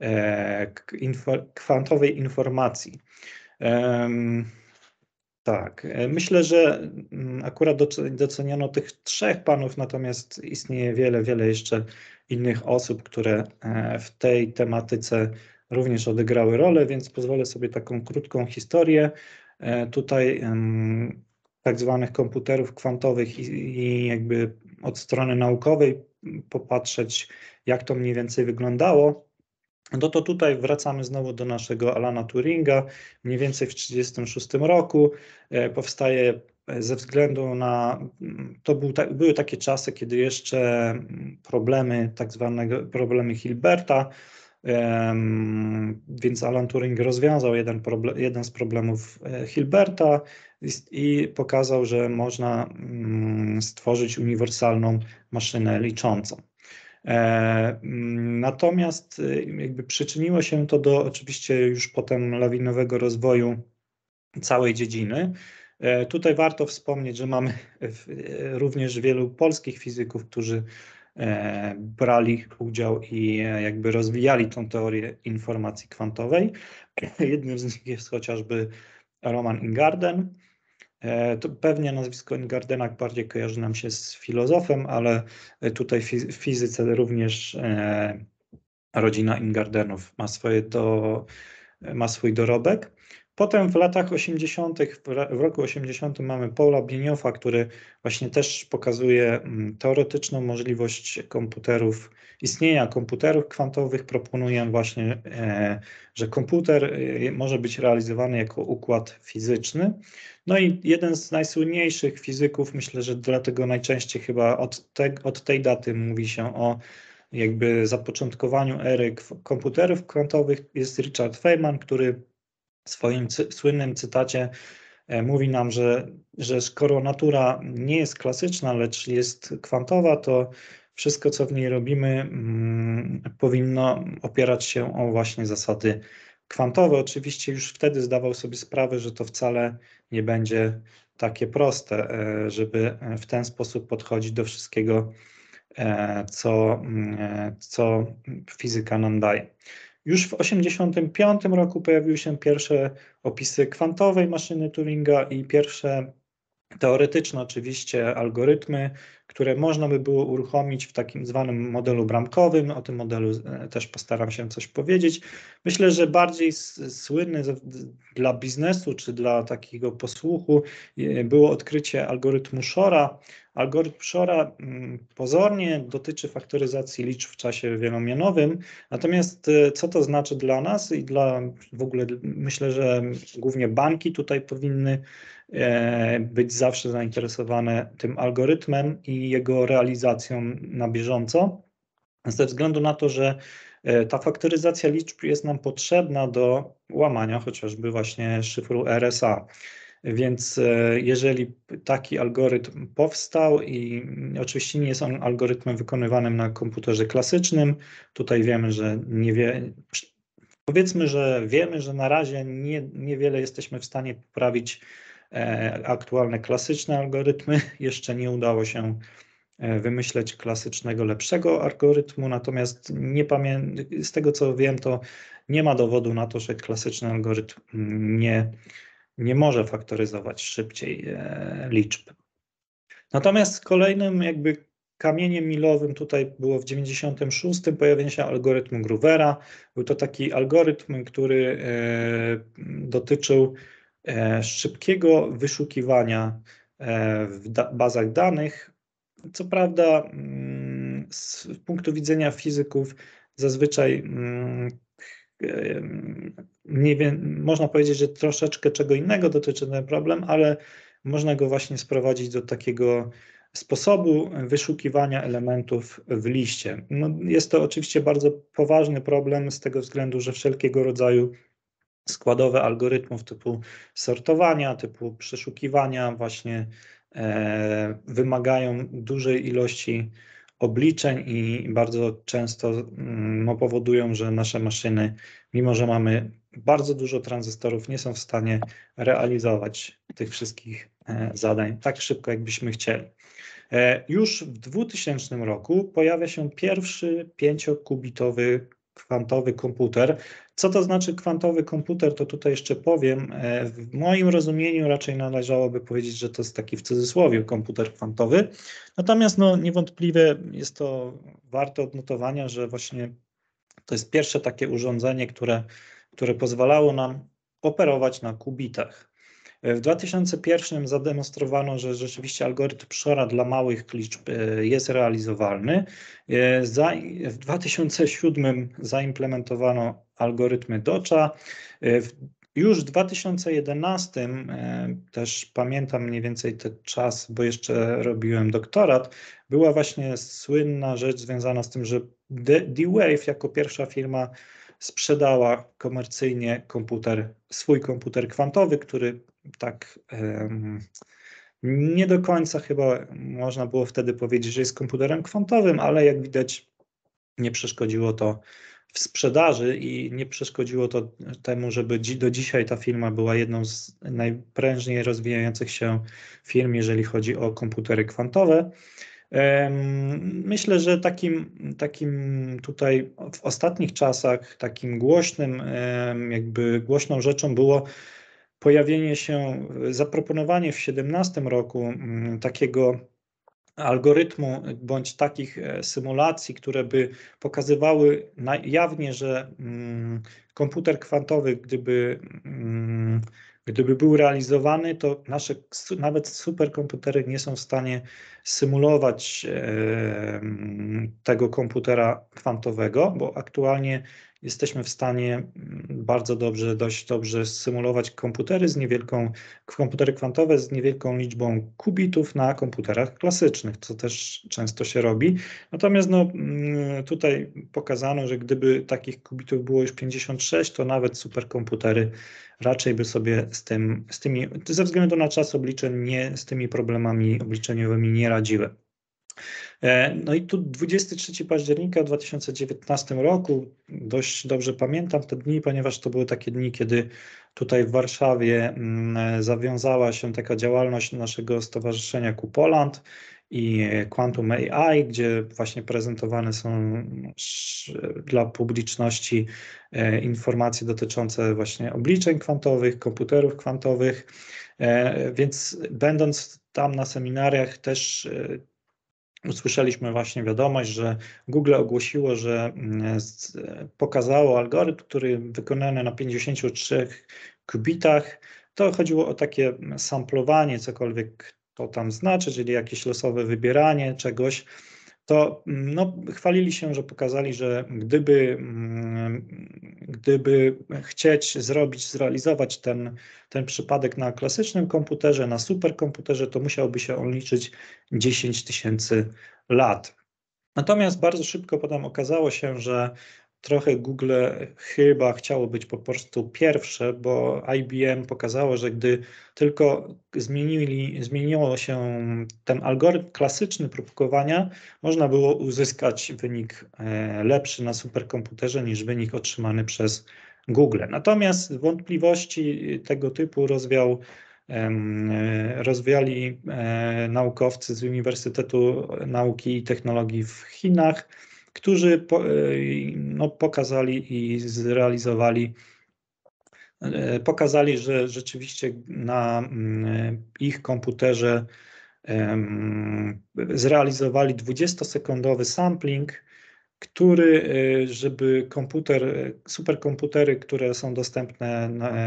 kwantowej informacji. Tak, myślę, że akurat doceniono tych trzech panów, natomiast istnieje wiele, wiele jeszcze innych osób, które w tej tematyce również odegrały rolę, więc pozwolę sobie taką krótką historię tutaj tak zwanych komputerów kwantowych i, i jakby od strony naukowej popatrzeć, jak to mniej więcej wyglądało. No to tutaj wracamy znowu do naszego Alana Turinga. Mniej więcej w tysiąc dziewięćset trzydziestym szóstym roku powstaje ze względu na, to był, były takie czasy, kiedy jeszcze problemy, tak zwanego problemy Hilberta, więc Alan Turing rozwiązał jeden, problem, jeden z problemów Hilberta i, i pokazał, że można stworzyć uniwersalną maszynę liczącą. Natomiast jakby przyczyniło się to do oczywiście już potem lawinowego rozwoju całej dziedziny. Tutaj warto wspomnieć, że mamy również wielu polskich fizyków, którzy brali udział i jakby rozwijali tą teorię informacji kwantowej. Jednym z nich jest chociażby Roman Ingarden. To pewnie nazwisko Ingardena bardziej kojarzy nam się z filozofem, ale tutaj w fizyce również rodzina Ingardenów ma, swoje do, ma swój dorobek. Potem w latach osiemdziesiątych, w roku osiemdziesiątym mamy Paula Bienioffa, który właśnie też pokazuje teoretyczną możliwość komputerów, istnienia komputerów kwantowych. Proponuje właśnie, że komputer może być realizowany jako układ fizyczny. No i jeden z najsłynniejszych fizyków, myślę, że dlatego najczęściej chyba od, te, od tej daty mówi się o jakby zapoczątkowaniu ery komputerów kwantowych, jest Richard Feynman, który w swoim cy słynnym cytacie mówi nam, że, że skoro natura nie jest klasyczna, lecz jest kwantowa, to wszystko, co w niej robimy, mm, powinno opierać się o właśnie zasady kwantowe. Oczywiście już wtedy zdawał sobie sprawę, że to wcale nie będzie takie proste, żeby w ten sposób podchodzić do wszystkiego, co, co fizyka nam daje. Już w tysiąc dziewięćset osiemdziesiątym piątym roku pojawiły się pierwsze opisy kwantowej maszyny Turinga i pierwsze teoretyczne oczywiście algorytmy, które można by było uruchomić w takim zwanym modelu bramkowym. O tym modelu też postaram się coś powiedzieć. Myślę, że bardziej słynny dla biznesu czy dla takiego posłuchu było odkrycie algorytmu Shora. Algorytm Shora pozornie dotyczy faktoryzacji liczb w czasie wielomianowym, natomiast co to znaczy dla nas i dla w ogóle myślę, że głównie banki tutaj powinny być zawsze zainteresowane tym algorytmem i jego realizacją na bieżąco, ze względu na to, że ta faktoryzacja liczb jest nam potrzebna do łamania chociażby właśnie szyfru R S A. Więc jeżeli taki algorytm powstał i oczywiście nie jest on algorytmem wykonywanym na komputerze klasycznym, tutaj wiemy, że nie wie, powiedzmy, że wiemy, że na razie nie, niewiele jesteśmy w stanie poprawić aktualne klasyczne algorytmy. Jeszcze nie udało się wymyśleć klasycznego, lepszego algorytmu, natomiast nie pamię- z tego co wiem, to nie ma dowodu na to, że klasyczny algorytm nie, nie może faktoryzować szybciej liczb. Natomiast kolejnym jakby kamieniem milowym tutaj było w dziewięćdziesiątym szóstym pojawienie się algorytmu Groovera. Był to taki algorytm, który dotyczył szybkiego wyszukiwania w bazach danych. Co prawda z punktu widzenia fizyków zazwyczaj nie wiem, można powiedzieć, że troszeczkę czego innego dotyczy ten problem, ale można go właśnie sprowadzić do takiego sposobu wyszukiwania elementów w liście. No, jest to oczywiście bardzo poważny problem z tego względu, że wszelkiego rodzaju składowe algorytmów typu sortowania, typu przeszukiwania właśnie e, wymagają dużej ilości obliczeń i bardzo często no, powodują, że nasze maszyny, mimo że mamy bardzo dużo tranzystorów, nie są w stanie realizować tych wszystkich e, zadań tak szybko, jakbyśmy chcieli. E, już w dwutysięcznym roku pojawia się pierwszy pięciokubitowy kwantowy komputer. Co to znaczy kwantowy komputer, to tutaj jeszcze powiem. W moim rozumieniu raczej należałoby powiedzieć, że to jest taki w cudzysłowie komputer kwantowy. Natomiast no, niewątpliwie jest to warte odnotowania, że właśnie to jest pierwsze takie urządzenie, które, które pozwalało nam operować na kubitach. W dwa tysiące pierwszym zademonstrowano, że rzeczywiście algorytm Shora dla małych liczb jest realizowalny. W dwa tysiące siódmym zaimplementowano algorytmy Dodge'a. Już w dwa tysiące jedenastym, też pamiętam mniej więcej ten czas, bo jeszcze robiłem doktorat, była właśnie słynna rzecz związana z tym, że D-Wave jako pierwsza firma sprzedała komercyjnie komputer, swój komputer kwantowy, który tak um, nie do końca chyba można było wtedy powiedzieć, że jest komputerem kwantowym, ale jak widać nie przeszkodziło to w sprzedaży i nie przeszkodziło to temu, żeby dzi- do dzisiaj ta firma była jedną z najprężniej rozwijających się firm, jeżeli chodzi o komputery kwantowe. Myślę, że takim, takim tutaj w ostatnich czasach takim głośnym, jakby głośną rzeczą było pojawienie się, zaproponowanie w siedemnastym roku takiego algorytmu bądź takich symulacji, które by pokazywały jawnie, że komputer kwantowy, gdyby, gdyby był realizowany, to nasze nawet superkomputery nie są w stanie symulować tego komputera kwantowego, bo aktualnie jesteśmy w stanie bardzo dobrze, dość dobrze symulować komputery z niewielką, komputery kwantowe z niewielką liczbą kubitów na komputerach klasycznych, co też często się robi. Natomiast no, tutaj pokazano, że gdyby takich kubitów było już pięćdziesiąt sześć, to nawet superkomputery raczej by sobie z tym, z tymi, ze względu na czas obliczeń, nie, z tymi problemami obliczeniowymi nie radziły. No i tu dwudziestego trzeciego października dwa tysiące dziewiętnastym roku, dość dobrze pamiętam te dni, ponieważ to były takie dni, kiedy tutaj w Warszawie zawiązała się taka działalność naszego stowarzyszenia Kupoland i Quantum A I, gdzie właśnie prezentowane są dla publiczności informacje dotyczące właśnie obliczeń kwantowych, komputerów kwantowych, więc będąc tam na seminariach też usłyszeliśmy właśnie wiadomość, że Google ogłosiło, że pokazało algorytm, który wykonany na pięćdziesięciu trzech qubitach. To chodziło o takie samplowanie, cokolwiek to tam znaczy, czyli jakieś losowe wybieranie czegoś. To no, chwalili się, że pokazali, że gdyby, gdyby chcieć zrobić, zrealizować ten, ten przypadek na klasycznym komputerze, na superkomputerze, to musiałby się on liczyć dziesięć tysięcy lat. Natomiast bardzo szybko potem okazało się, że trochę Google chyba chciało być po prostu pierwsze, bo I B M pokazało, że gdy tylko zmienili, zmieniło się ten algorytm klasyczny próbkowania, można było uzyskać wynik lepszy na superkomputerze niż wynik otrzymany przez Google. Natomiast wątpliwości tego typu rozwiał rozwiali naukowcy z Uniwersytetu Nauki i Technologii w Chinach, którzy po, no, pokazali i zrealizowali, pokazali, że rzeczywiście na ich komputerze zrealizowali dwudziestosekundowy sampling, który, żeby komputer, superkomputery, które są dostępne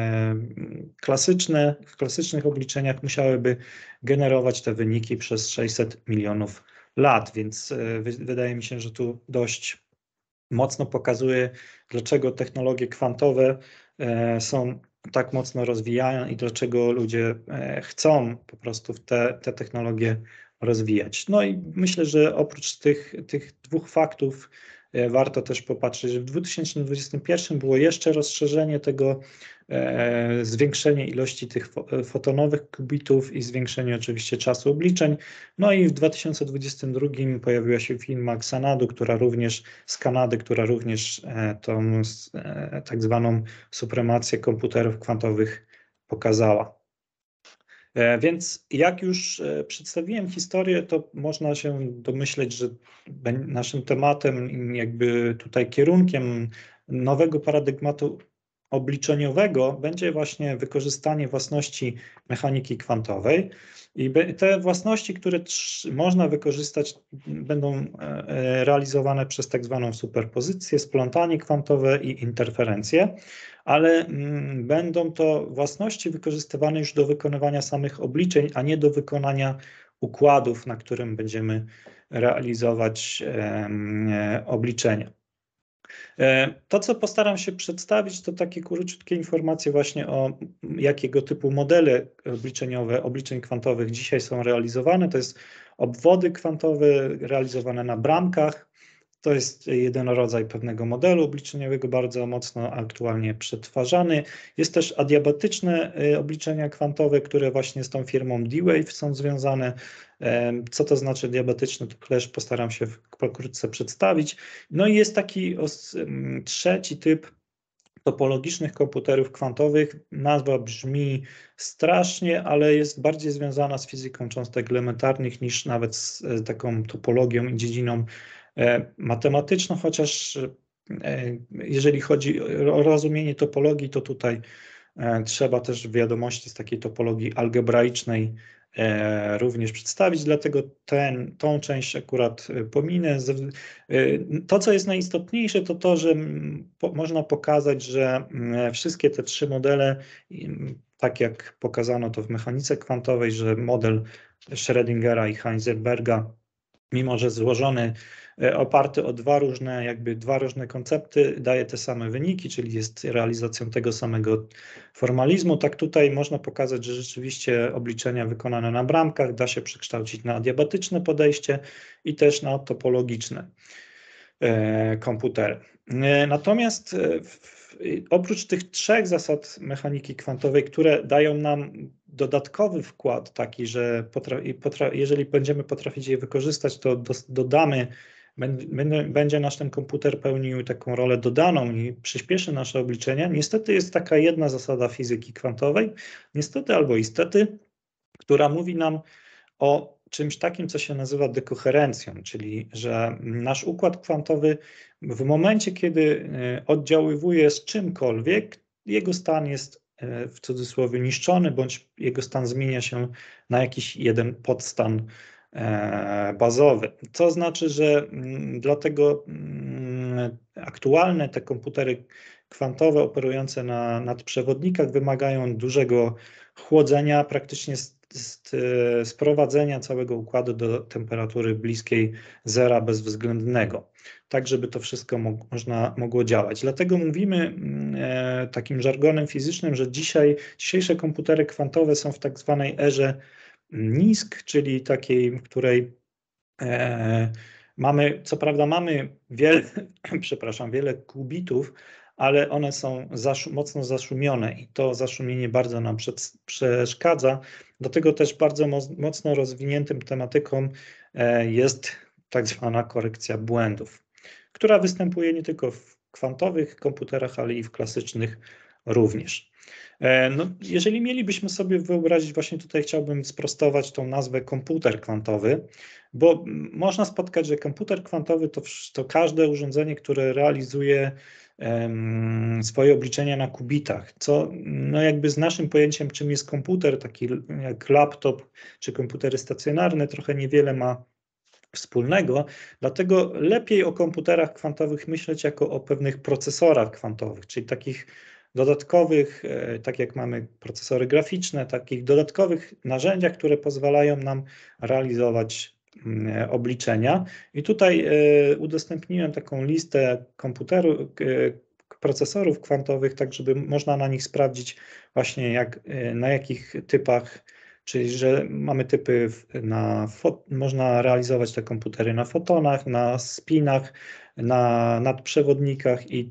klasyczne, w klasycznych obliczeniach, musiałyby generować te wyniki przez sześćset milionów lat, więc wydaje mi się, że tu dość mocno pokazuje, dlaczego technologie kwantowe są tak mocno rozwijane i dlaczego ludzie chcą po prostu w te, te technologie rozwijać. No i myślę, że oprócz tych, tych dwóch faktów warto też popatrzeć, że w dwa tysiące dwudziestym pierwszym było jeszcze rozszerzenie tego, e, zwiększenie ilości tych fotonowych qubitów i zwiększenie oczywiście czasu obliczeń. No i w dwa tysiące dwudziestym drugim pojawiła się firma Xanadu, która również z Kanady, która również e, tą e, tak zwaną supremację komputerów kwantowych pokazała. Więc jak już przedstawiłem historię, to można się domyśleć, że naszym tematem, jakby tutaj kierunkiem nowego paradygmatu obliczeniowego będzie właśnie wykorzystanie własności mechaniki kwantowej. I te własności, które można wykorzystać, będą realizowane przez tak zwaną superpozycję, splątanie kwantowe i interferencje, ale będą to własności wykorzystywane już do wykonywania samych obliczeń, a nie do wykonania układów, na którym będziemy realizować obliczenia. To, co postaram się przedstawić, to takie króciutkie informacje właśnie o jakiego typu modele obliczeniowe, obliczeń kwantowych dzisiaj są realizowane. To jest obwody kwantowe realizowane na bramkach. To jest jeden rodzaj pewnego modelu obliczeniowego, bardzo mocno aktualnie przetwarzany. Jest też adiabatyczne obliczenia kwantowe, które właśnie z tą firmą D-Wave są związane. Co to znaczy diabatyczne, to też postaram się pokrótce przedstawić. No i jest taki trzeci typ topologicznych komputerów kwantowych. Nazwa brzmi strasznie, ale jest bardziej związana z fizyką cząstek elementarnych niż nawet z taką topologią i dziedziną matematyczną, chociaż jeżeli chodzi o rozumienie topologii, to tutaj trzeba też wiadomości z takiej topologii algebraicznej również przedstawić, dlatego ten, tą część akurat pominę. To, co jest najistotniejsze, to to, że po, można pokazać, że wszystkie te trzy modele, tak jak pokazano to w mechanice kwantowej, że model Schrödingera i Heisenberga, mimo że złożony, oparty o dwa różne, jakby dwa różne koncepty, daje te same wyniki, czyli jest realizacją tego samego formalizmu. Tak tutaj można pokazać, że rzeczywiście obliczenia wykonane na bramkach da się przekształcić na adiabatyczne podejście i też na topologiczne komputery. Natomiast oprócz tych trzech zasad mechaniki kwantowej, które dają nam dodatkowy wkład taki, że potra- potra- jeżeli będziemy potrafić je wykorzystać, to do, dodamy, będzie nasz ten komputer pełnił taką rolę dodaną i przyspieszy nasze obliczenia. Niestety jest taka jedna zasada fizyki kwantowej, niestety albo istety, która mówi nam o czymś takim, co się nazywa dekoherencją, czyli że nasz układ kwantowy w momencie, kiedy oddziaływuje z czymkolwiek, jego stan jest w cudzysłowie niszczony, bądź jego stan zmienia się na jakiś jeden podstan bazowy. Co znaczy, że dlatego aktualne te komputery kwantowe operujące na nadprzewodnikach wymagają dużego chłodzenia, praktycznie z, z, sprowadzenia całego układu do temperatury bliskiej zera bezwzględnego, tak żeby to wszystko mo można mogło działać. Dlatego mówimy e, takim żargonem fizycznym, że dzisiaj, dzisiejsze komputery kwantowe są w tak zwanej erze nisk, czyli takiej, w której e, mamy, co prawda mamy wiele, przepraszam, wiele qubitów, ale one są zaszu mocno zaszumione i to zaszumienie bardzo nam przeszkadza. Do tego też bardzo mo mocno rozwiniętym tematyką e, jest tak zwana korekcja błędów, która występuje nie tylko w kwantowych komputerach, ale i w klasycznych również. No, jeżeli mielibyśmy sobie wyobrazić, właśnie tutaj chciałbym sprostować tą nazwę komputer kwantowy, bo można spotkać, że komputer kwantowy to, to każde urządzenie, które realizuje um, swoje obliczenia na qubitach, co no jakby z naszym pojęciem, czym jest komputer, taki jak laptop czy komputery stacjonarne, trochę niewiele ma wspólnego, dlatego lepiej o komputerach kwantowych myśleć jako o pewnych procesorach kwantowych, czyli takich dodatkowych, tak jak mamy procesory graficzne, takich dodatkowych narzędziach, które pozwalają nam realizować obliczenia. I tutaj udostępniłem taką listę komputerów, procesorów kwantowych, tak żeby można na nich sprawdzić właśnie jak, na jakich typach, czyli że mamy typy na, można realizować te komputery na fotonach, na spinach, na nadprzewodnikach i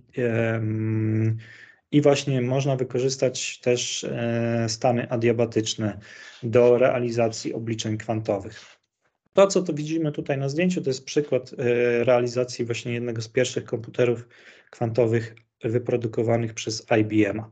um, I właśnie można wykorzystać też stany adiabatyczne do realizacji obliczeń kwantowych. To, co to widzimy tutaj na zdjęciu, to jest przykład realizacji właśnie jednego z pierwszych komputerów kwantowych wyprodukowanych przez I B M.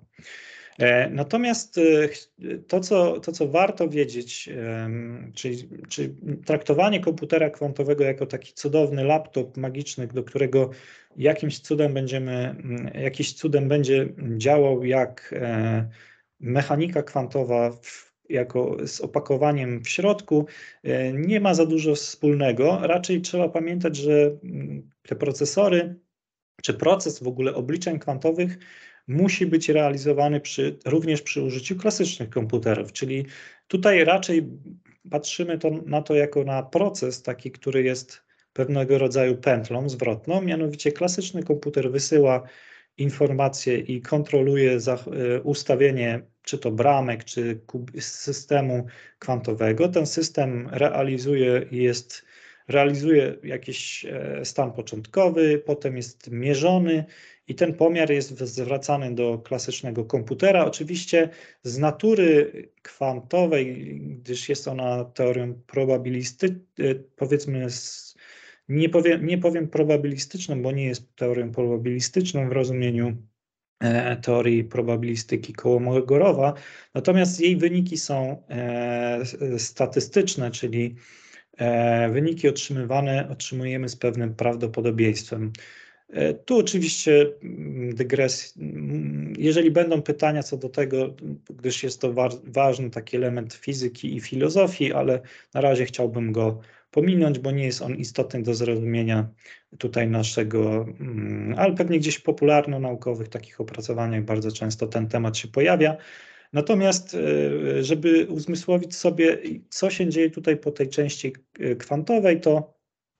Natomiast to, co, to, co warto wiedzieć, czyli, czyli traktowanie komputera kwantowego jako taki cudowny laptop magiczny, do którego jakimś cudem będziemy, jakiś cudem będzie działał jak mechanika kwantowa w, jako z opakowaniem w środku, nie ma za dużo wspólnego. Raczej trzeba pamiętać, że te procesory, czy proces w ogóle obliczeń kwantowych musi być realizowany przy, również przy użyciu klasycznych komputerów, czyli tutaj raczej patrzymy to, na to jako na proces taki, który jest pewnego rodzaju pętlą zwrotną, mianowicie klasyczny komputer wysyła informacje i kontroluje za, ustawienie czy to bramek, czy systemu kwantowego. Ten system realizuje, jest, realizuje jakiś stan początkowy, potem jest mierzony i ten pomiar jest zwracany do klasycznego komputera. Oczywiście z natury kwantowej, gdyż jest ona teorią probabilistyczną, powiedzmy z Nie powiem, nie powiem probabilistyczną, bo nie jest teorią probabilistyczną w rozumieniu e, teorii probabilistyki Kołomogorowa, natomiast jej wyniki są e, statystyczne, czyli e, wyniki otrzymywane otrzymujemy z pewnym prawdopodobieństwem. E, tu oczywiście dygres, jeżeli będą pytania co do tego, gdyż jest to wa ważny taki element fizyki i filozofii, ale na razie chciałbym go pominąć, bo nie jest on istotny do zrozumienia tutaj naszego, ale pewnie gdzieś w popularno-naukowych takich opracowaniach bardzo często ten temat się pojawia. Natomiast, żeby uzmysłowić sobie, co się dzieje tutaj po tej części kwantowej, to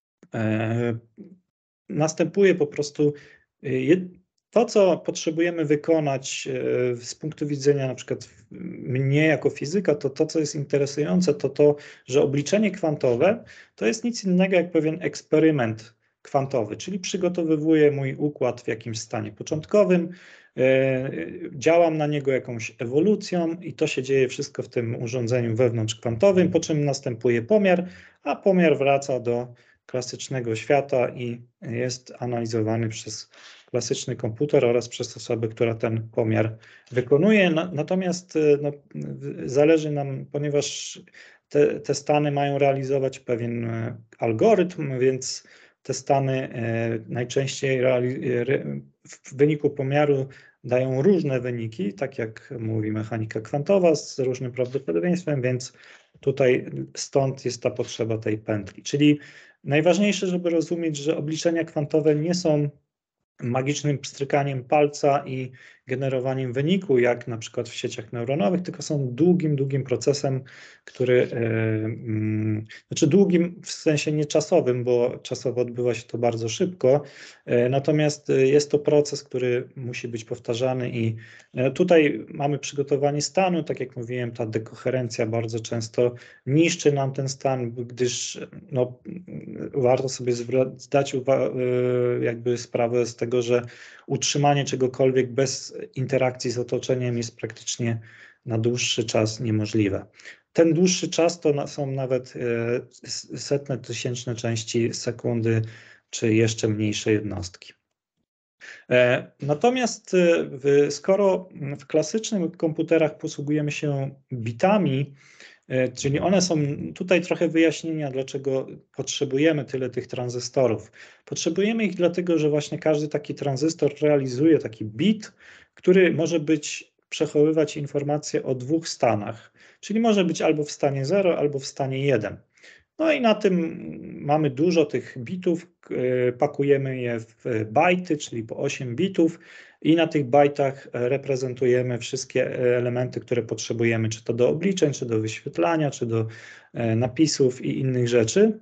następuje po prostu to, co potrzebujemy wykonać z punktu widzenia na przykład mnie jako fizyka, to to, co jest interesujące, to to, że obliczenie kwantowe to jest nic innego jak pewien eksperyment kwantowy, czyli przygotowywuję mój układ w jakimś stanie początkowym, działam na niego jakąś ewolucją i to się dzieje wszystko w tym urządzeniu wewnątrzkwantowym, po czym następuje pomiar, a pomiar wraca do klasycznego świata i jest analizowany przez klasyczny komputer oraz przez osobę, która ten pomiar wykonuje. Natomiast no, zależy nam, ponieważ te, te stany mają realizować pewien algorytm, więc te stany najczęściej w wyniku pomiaru dają różne wyniki, tak jak mówi mechanika kwantowa, z różnym prawdopodobieństwem, więc tutaj stąd jest ta potrzeba tej pętli. Czyli najważniejsze, żeby rozumieć, że obliczenia kwantowe nie są magicznym pstrykaniem palca i generowaniem wyniku, jak na przykład w sieciach neuronowych, tylko są długim, długim procesem, który, yy, znaczy długim w sensie nie czasowym, bo czasowo odbywa się to bardzo szybko, yy, natomiast jest to proces, który musi być powtarzany i yy, tutaj mamy przygotowanie stanu, tak jak mówiłem, ta dekoherencja bardzo często niszczy nam ten stan, gdyż no, warto sobie zdać yy, jakby sprawę z tego, że utrzymanie czegokolwiek bez interakcji z otoczeniem jest praktycznie na dłuższy czas niemożliwe. Ten dłuższy czas to są nawet setne, tysięczne części sekundy, czy jeszcze mniejsze jednostki. Natomiast skoro w klasycznych komputerach posługujemy się bitami, czyli one są, tutaj trochę wyjaśnienia, dlaczego potrzebujemy tyle tych tranzystorów. Potrzebujemy ich dlatego, że właśnie każdy taki tranzystor realizuje taki bit, który może być, przechowywać informacje o dwóch stanach, czyli może być albo w stanie zero, albo w stanie jeden. No i na tym mamy dużo tych bitów, pakujemy je w bajty, czyli po osiem bitów i na tych bajtach reprezentujemy wszystkie elementy, które potrzebujemy, czy to do obliczeń, czy do wyświetlania, czy do napisów i innych rzeczy.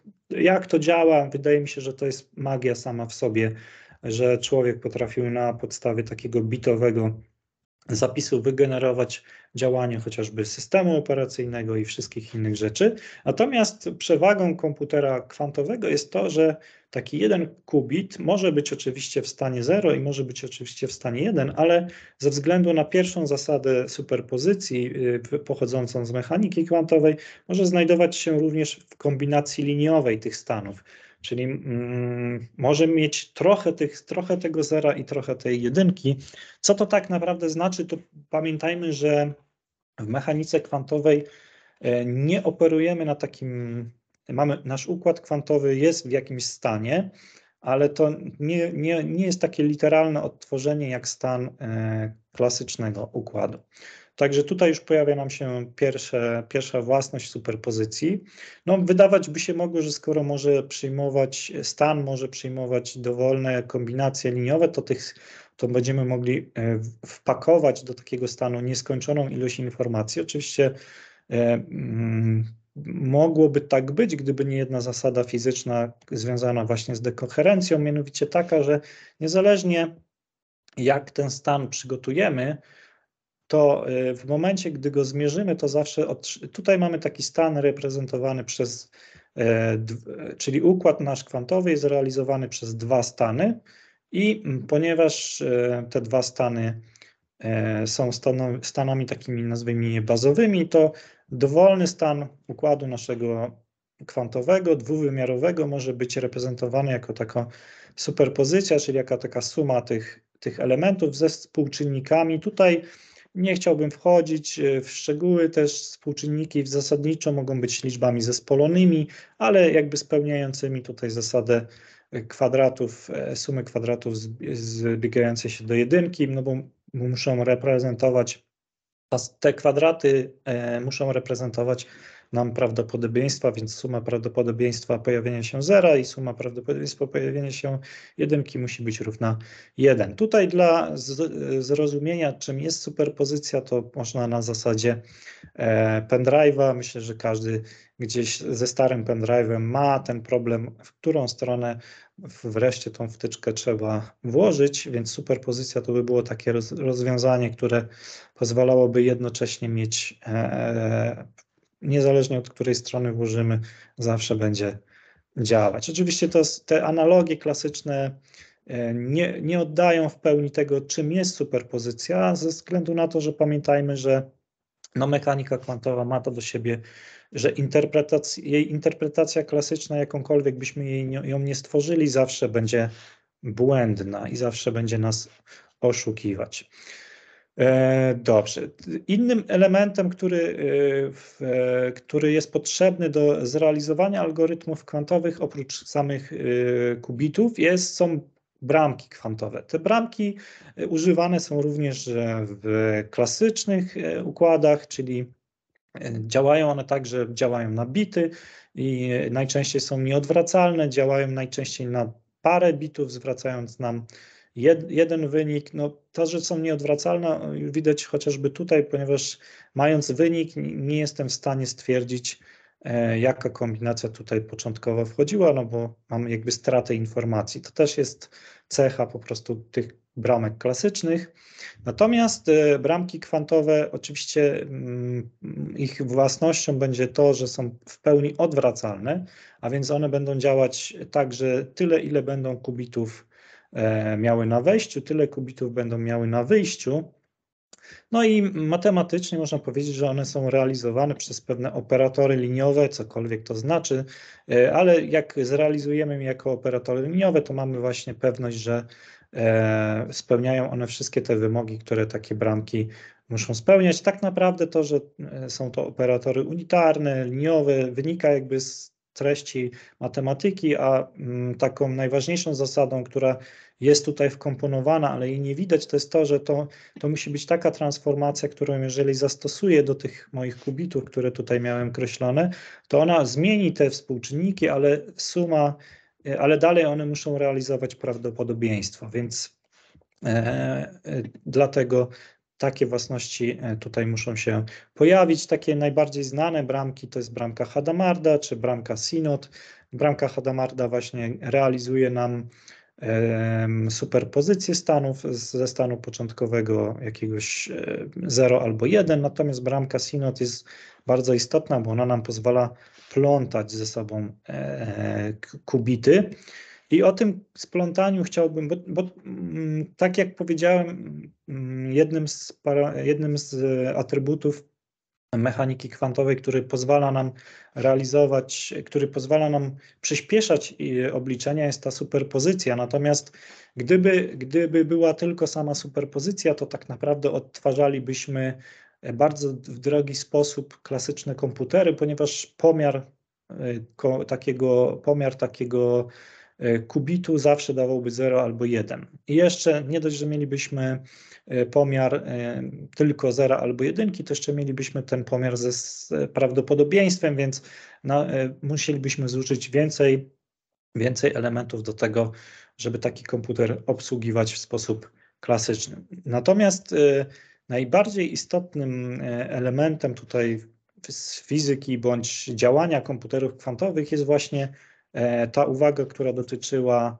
Jak to działa? Wydaje mi się, że to jest magia sama w sobie, że człowiek potrafił na podstawie takiego bitowego zapisu wygenerować działanie chociażby systemu operacyjnego i wszystkich innych rzeczy. Natomiast przewagą komputera kwantowego jest to, że taki jeden qubit może być oczywiście w stanie zero i może być oczywiście w stanie jeden, ale ze względu na pierwszą zasadę superpozycji pochodzącą z mechaniki kwantowej może znajdować się również w kombinacji liniowej tych stanów. Czyli mm, może mieć trochę, tych, trochę tego zera i trochę tej jedynki. Co to tak naprawdę znaczy, to pamiętajmy, że w mechanice kwantowej nie operujemy na takim, mamy, nasz układ kwantowy jest w jakimś stanie, ale to nie, nie, nie jest takie literalne odtworzenie jak stan e, klasycznego układu. Także tutaj już pojawia nam się pierwsze, pierwsza własność superpozycji. No, wydawać by się mogło, że skoro może przyjmować stan, może przyjmować dowolne kombinacje liniowe, to, tych, to będziemy mogli wpakować do takiego stanu nieskończoną ilość informacji. Oczywiście e, mm, mogłoby tak być, gdyby nie jedna zasada fizyczna związana właśnie z dekoherencją, mianowicie taka, że niezależnie jak ten stan przygotujemy, to w momencie, gdy go zmierzymy, to zawsze, od, tutaj mamy taki stan reprezentowany przez, czyli układ nasz kwantowy jest realizowany przez dwa stany i ponieważ te dwa stany są stanami, stanami takimi, nazwijmy je bazowymi, to dowolny stan układu naszego kwantowego, dwuwymiarowego może być reprezentowany jako taka superpozycja, czyli jako taka suma tych, tych elementów ze współczynnikami. Tutaj nie chciałbym wchodzić w szczegóły, też współczynniki zasadniczo mogą być liczbami zespolonymi, ale jakby spełniającymi tutaj zasadę kwadratów, sumy kwadratów zbiegającej się do jedynki, no bo muszą reprezentować, te kwadraty muszą reprezentować nam prawdopodobieństwa, więc suma prawdopodobieństwa pojawienia się zera i suma prawdopodobieństwa pojawienia się jedynki musi być równa jeden. Tutaj dla zrozumienia, czym jest superpozycja, to można na zasadzie pendrive'a, myślę, że każdy gdzieś ze starym pendrive'em ma ten problem, w którą stronę wreszcie tą wtyczkę trzeba włożyć, więc superpozycja to by było takie rozwiązanie, które pozwalałoby jednocześnie mieć niezależnie od której strony włożymy, zawsze będzie działać. Oczywiście to, te analogie klasyczne nie, nie oddają w pełni tego, czym jest superpozycja, ze względu na to, że pamiętajmy, że no, mechanika kwantowa ma to do siebie, że interpretacja, jej interpretacja klasyczna, jakąkolwiek byśmy jej, ją nie stworzyli, zawsze będzie błędna i zawsze będzie nas oszukiwać. E, Dobrze. Innym elementem, który, e, w, e, który jest potrzebny do zrealizowania algorytmów kwantowych, oprócz samych e, kubitów, jest, są bramki kwantowe. Te bramki e, używane są również e, w klasycznych e, układach, czyli e, działają one tak, że działają na bity i najczęściej są nieodwracalne, działają najczęściej na parę bitów, zwracając nam jed, jeden wynik. No, to, że są nieodwracalne, widać chociażby tutaj, ponieważ mając wynik, nie jestem w stanie stwierdzić, e, jaka kombinacja tutaj początkowo wchodziła, no bo mam jakby stratę informacji. To też jest cecha po prostu tych bramek klasycznych. Natomiast e, bramki kwantowe, oczywiście mm, ich własnością będzie to, że są w pełni odwracalne, a więc one będą działać tak, że tyle, ile będą kubitów e, miały na wejściu, tyle kubitów będą miały na wyjściu. No i matematycznie można powiedzieć, że one są realizowane przez pewne operatory liniowe, cokolwiek to znaczy, e, ale jak zrealizujemy je jako operatory liniowe, to mamy właśnie pewność, że e, spełniają one wszystkie te wymogi, które takie bramki muszą spełniać. Tak naprawdę to, że e, są to operatory unitarne, liniowe, wynika jakby z treści matematyki, a mm, taką najważniejszą zasadą, która jest tutaj wkomponowana, ale jej nie widać, to jest to, że to, to musi być taka transformacja, którą jeżeli zastosuję do tych moich kubitów, które tutaj miałem kreślone, to ona zmieni te współczynniki, ale suma, ale dalej one muszą realizować prawdopodobieństwo, więc e, e, dlatego takie własności tutaj muszą się pojawić. Takie najbardziej znane bramki to jest bramka Hadamarda czy bramka Synod. Bramka Hadamarda właśnie realizuje nam superpozycję stanów ze stanu początkowego jakiegoś zero albo jeden, natomiast bramka Synod jest bardzo istotna, bo ona nam pozwala plątać ze sobą kubity. I o tym splątaniu chciałbym, bo, bo tak jak powiedziałem, jednym z, para, jednym z atrybutów mechaniki kwantowej, który pozwala nam realizować, który pozwala nam przyspieszać obliczenia, jest ta superpozycja. Natomiast gdyby, gdyby była tylko sama superpozycja, to tak naprawdę odtwarzalibyśmy bardzo w drogi sposób klasyczne komputery, ponieważ pomiar takiego, pomiar takiego kubitu zawsze dawałby zero albo jeden. I jeszcze nie dość, że mielibyśmy pomiar tylko zera albo jedynki, to jeszcze mielibyśmy ten pomiar ze prawdopodobieństwem, więc no, musielibyśmy zużyć więcej, więcej elementów do tego, żeby taki komputer obsługiwać w sposób klasyczny. Natomiast najbardziej istotnym elementem tutaj z fizyki bądź działania komputerów kwantowych jest właśnie ta uwaga, która dotyczyła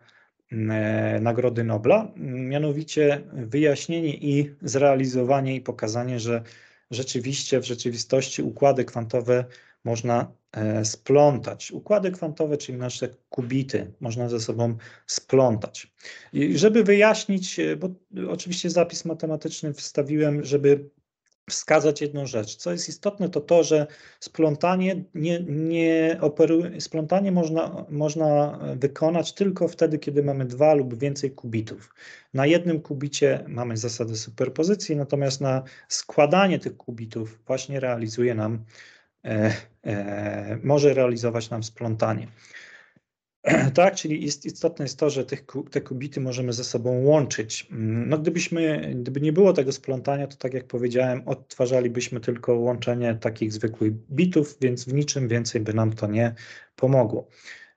Nagrody Nobla, mianowicie wyjaśnienie i zrealizowanie i pokazanie, że rzeczywiście w rzeczywistości układy kwantowe można splątać. Układy kwantowe, czyli nasze kubity, można ze sobą splątać. I żeby wyjaśnić, bo oczywiście zapis matematyczny wstawiłem, żeby wskazać jedną rzecz. Co jest istotne, to to, że splątanie, nie, nie operuje, splątanie można, można wykonać tylko wtedy, kiedy mamy dwa lub więcej kubitów. Na jednym kubicie mamy zasadę superpozycji, natomiast na składanie tych kubitów właśnie realizuje nam, e, e, może realizować nam splątanie. Tak, czyli ist, istotne jest to, że tych, te kubity możemy ze sobą łączyć. No gdybyśmy, gdyby nie było tego splątania, to tak jak powiedziałem, odtwarzalibyśmy tylko łączenie takich zwykłych bitów, więc w niczym więcej by nam to nie pomogło.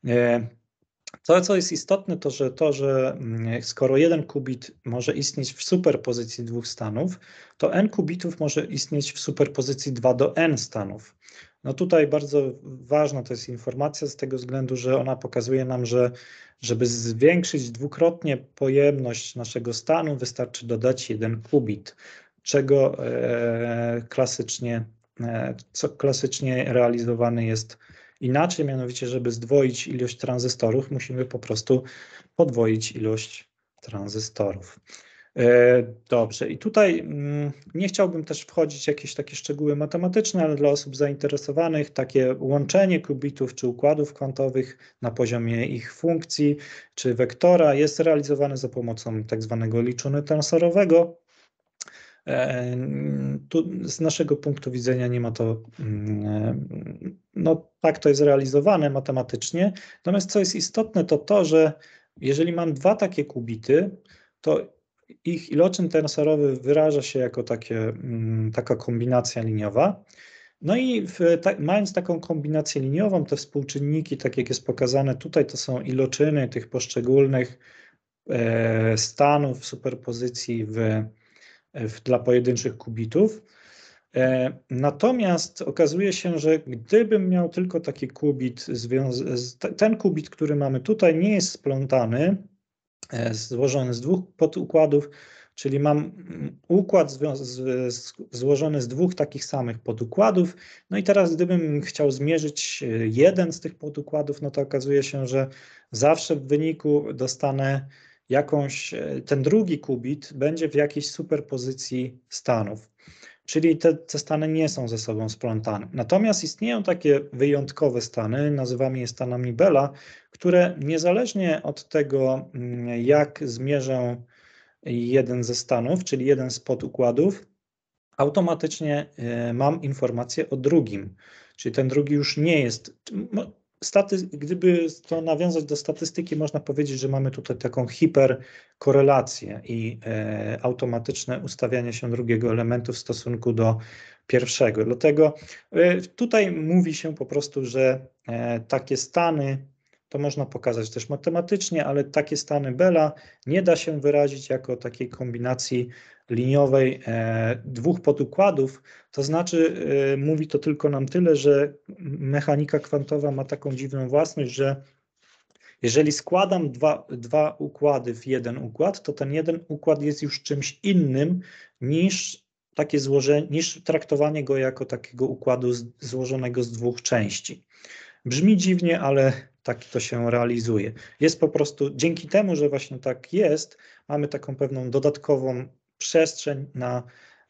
To, co jest istotne, to że, to, że skoro jeden kubit może istnieć w superpozycji dwóch stanów, to n kubitów może istnieć w superpozycji dwa do n stanów. No tutaj bardzo ważna to jest informacja z tego względu, że ona pokazuje nam, że żeby zwiększyć dwukrotnie pojemność naszego stanu, wystarczy dodać jeden kubit, czego e, klasycznie, e, co klasycznie realizowany jest inaczej, mianowicie, żeby zdwoić ilość tranzystorów, musimy po prostu podwoić ilość tranzystorów. Dobrze, i tutaj nie chciałbym też wchodzić w jakieś takie szczegóły matematyczne, ale dla osób zainteresowanych takie łączenie kubitów czy układów kwantowych na poziomie ich funkcji czy wektora jest realizowane za pomocą tak zwanego liczonu tensorowego. Tu z naszego punktu widzenia nie ma to, no tak to jest realizowane matematycznie, natomiast co jest istotne, to to, że jeżeli mam dwa takie kubity, to ich iloczyn tensorowy wyraża się jako takie, taka kombinacja liniowa. No i w, ta, mając taką kombinację liniową, te współczynniki, tak jak jest pokazane tutaj, to są iloczyny tych poszczególnych e, stanów superpozycji w, w, dla pojedynczych kubitów. E, natomiast okazuje się, że gdybym miał tylko taki kubit, ten kubit, który mamy tutaj, nie jest splątany, e, złożony z dwóch podukładów, czyli mam układ z, z, złożony z dwóch takich samych podukładów. No i teraz gdybym chciał zmierzyć jeden z tych podukładów, no to okazuje się, że zawsze w wyniku dostanę jakąś, ten drugi kubit będzie w jakiejś superpozycji stanów. Czyli te, te stany nie są ze sobą splątane. Natomiast istnieją takie wyjątkowe stany, nazywamy je stanami Bella, które niezależnie od tego, jak zmierzę jeden ze stanów, czyli jeden z podukładów, automatycznie mam informację o drugim, czyli ten drugi już nie jest. Staty, gdyby to nawiązać do statystyki, można powiedzieć, że mamy tutaj taką hiperkorelację i e, automatyczne ustawianie się drugiego elementu w stosunku do pierwszego. Dlatego e, tutaj mówi się po prostu, że e, takie stany, to można pokazać też matematycznie, ale takie stany Bella nie da się wyrazić jako takiej kombinacji liniowej e, dwóch podukładów, to znaczy e, mówi to tylko nam tyle, że mechanika kwantowa ma taką dziwną własność, że jeżeli składam dwa, dwa układy w jeden układ, to ten jeden układ jest już czymś innym niż takie złożenie, niż traktowanie go jako takiego układu z, złożonego z dwóch części. Brzmi dziwnie, ale tak to się realizuje. Jest po prostu, dzięki temu, że właśnie tak jest, mamy taką pewną dodatkową przestrzeń na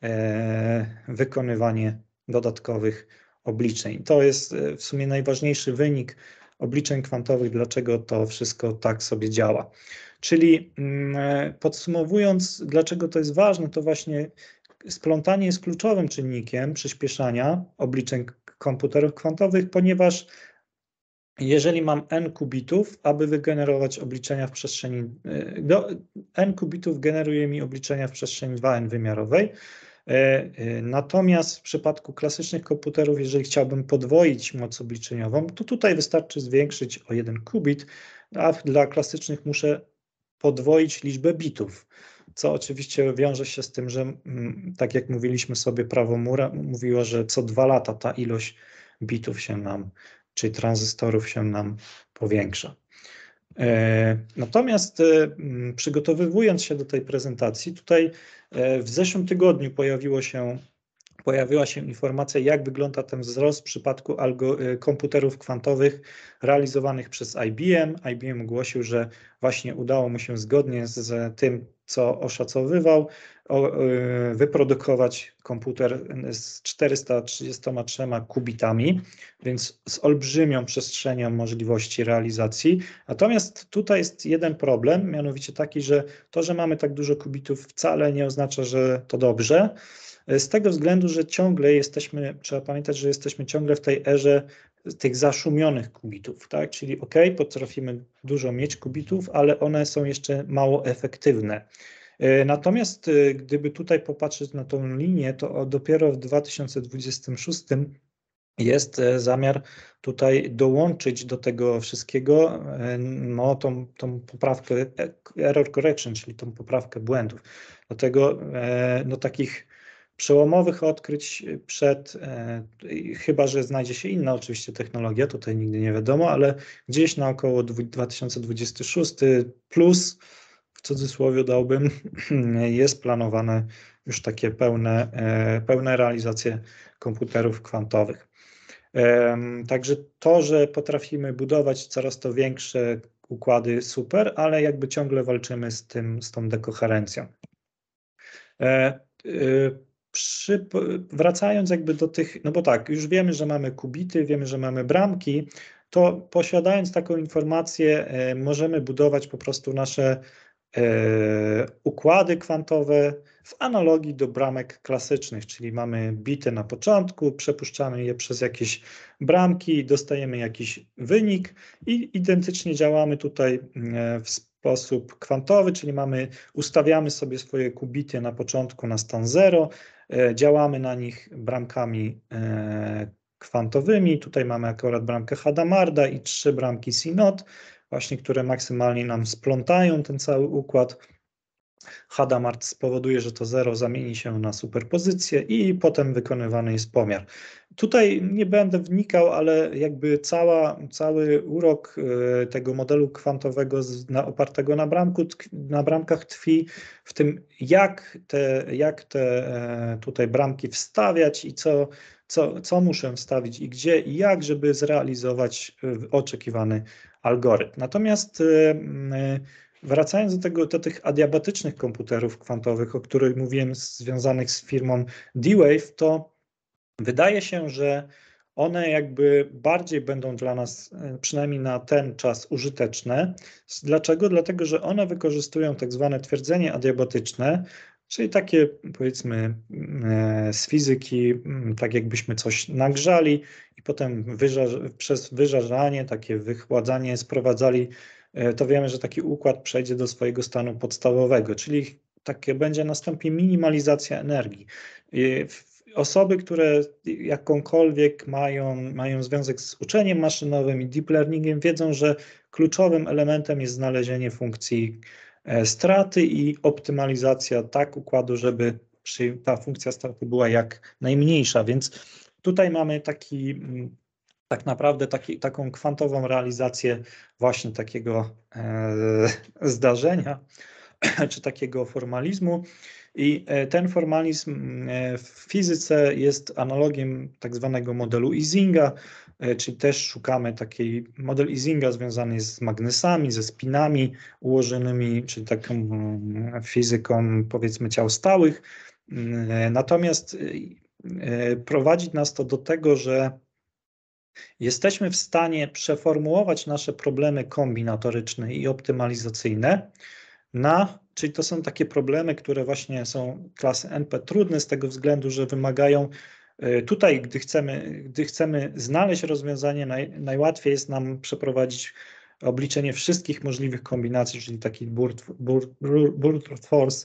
e, wykonywanie dodatkowych obliczeń. To jest w sumie najważniejszy wynik obliczeń kwantowych, dlaczego to wszystko tak sobie działa. Czyli mm, podsumowując, dlaczego to jest ważne, to właśnie splątanie jest kluczowym czynnikiem przyspieszania obliczeń komputerów kwantowych, ponieważ jeżeli mam n kubitów, aby wygenerować obliczenia w przestrzeni, do, n kubitów generuje mi obliczenia w przestrzeni dwa n wymiarowej. Natomiast w przypadku klasycznych komputerów, jeżeli chciałbym podwoić moc obliczeniową, to tutaj wystarczy zwiększyć o jeden kubit, a dla klasycznych muszę podwoić liczbę bitów, co oczywiście wiąże się z tym, że tak jak mówiliśmy sobie, prawo Moore'a mówiło, że co dwa lata ta ilość bitów się nam, czyli tranzystorów się nam powiększa. Natomiast przygotowywując się do tej prezentacji, tutaj w zeszłym tygodniu pojawiło się, pojawiła się informacja, jak wygląda ten wzrost w przypadku komputerów kwantowych realizowanych przez I B M. I B M ogłosił, że właśnie udało mu się zgodnie z tym, co oszacowywał, wyprodukować komputer z czterysta trzydziestoma trzema kubitami, więc z olbrzymią przestrzenią możliwości realizacji. Natomiast tutaj jest jeden problem, mianowicie taki, że to, że mamy tak dużo kubitów, wcale nie oznacza, że to dobrze. Z tego względu, że ciągle jesteśmy, trzeba pamiętać, że jesteśmy ciągle w tej erze tych zaszumionych kubitów, tak? Czyli ok, potrafimy dużo mieć kubitów, ale one są jeszcze mało efektywne. Natomiast gdyby tutaj popatrzeć na tą linię, to dopiero w dwa tysiące dwudziestym szóstym jest zamiar tutaj dołączyć do tego wszystkiego no, tą, tą poprawkę error correction, czyli tą poprawkę błędów. Dlatego no, takich przełomowych odkryć przed, chyba że znajdzie się inna oczywiście technologia, tutaj nigdy nie wiadomo, ale gdzieś na około dwa tysiące dwudziesty szósty plus, w cudzysłowie dałbym, jest planowane już takie pełne, pełne realizacje komputerów kwantowych. Także to, że potrafimy budować coraz to większe układy, super, ale jakby ciągle walczymy z tym, z tą dekoherencją. Przy, wracając jakby do tych, no bo tak, już wiemy, że mamy kubity, wiemy, że mamy bramki, to posiadając taką informację możemy budować po prostu nasze układy kwantowe w analogii do bramek klasycznych, czyli mamy bity na początku, przepuszczamy je przez jakieś bramki, dostajemy jakiś wynik i identycznie działamy tutaj w sposób kwantowy, czyli mamy, ustawiamy sobie swoje qubity na początku na stan zero, działamy na nich bramkami kwantowymi. Tutaj mamy akurat bramkę Hadamarda i trzy bramki C zero, właśnie, które maksymalnie nam splątają ten cały układ. Hadamard spowoduje, że to zero zamieni się na superpozycję i potem wykonywany jest pomiar. Tutaj nie będę wnikał, ale jakby cała, cały urok tego modelu kwantowego na, opartego na, bramku, na bramkach tkwi w tym, jak te, jak te tutaj bramki wstawiać i co, co, co muszę wstawić i gdzie i jak, żeby zrealizować oczekiwany algorytm. Natomiast wracając do, tego, do tych adiabatycznych komputerów kwantowych, o których mówiłem, związanych z firmą D-Wave, to wydaje się, że one jakby bardziej będą dla nas, przynajmniej na ten czas, użyteczne. Dlaczego? Dlatego, że one wykorzystują tak zwane twierdzenie adiabatyczne, czyli takie, powiedzmy, z fizyki, tak jakbyśmy coś nagrzali i potem wyżar, przez wyżarzanie, takie wychładzanie sprowadzali, to wiemy, że taki układ przejdzie do swojego stanu podstawowego, czyli takie będzie nastąpi minimalizacja energii. Osoby, które jakąkolwiek mają, mają związek z uczeniem maszynowym i deep learningiem, wiedzą, że kluczowym elementem jest znalezienie funkcji straty i optymalizacja tak układu, żeby ta funkcja straty była jak najmniejsza. Więc tutaj mamy taki, tak naprawdę taki, taką kwantową realizację właśnie takiego e, zdarzenia czy takiego formalizmu. I ten formalizm w fizyce jest analogiem tak zwanego modelu Issinga, czyli też szukamy takiej, model Issinga związany jest z magnesami, ze spinami ułożonymi, czyli taką fizyką, powiedzmy, ciał stałych. Natomiast prowadzi nas to do tego, że jesteśmy w stanie przeformułować nasze problemy kombinatoryczne i optymalizacyjne na, czyli to są takie problemy, które właśnie są klasy N P trudne z tego względu, że wymagają, tutaj gdy chcemy, gdy chcemy znaleźć rozwiązanie, naj, najłatwiej jest nam przeprowadzić obliczenie wszystkich możliwych kombinacji, czyli taki brute force,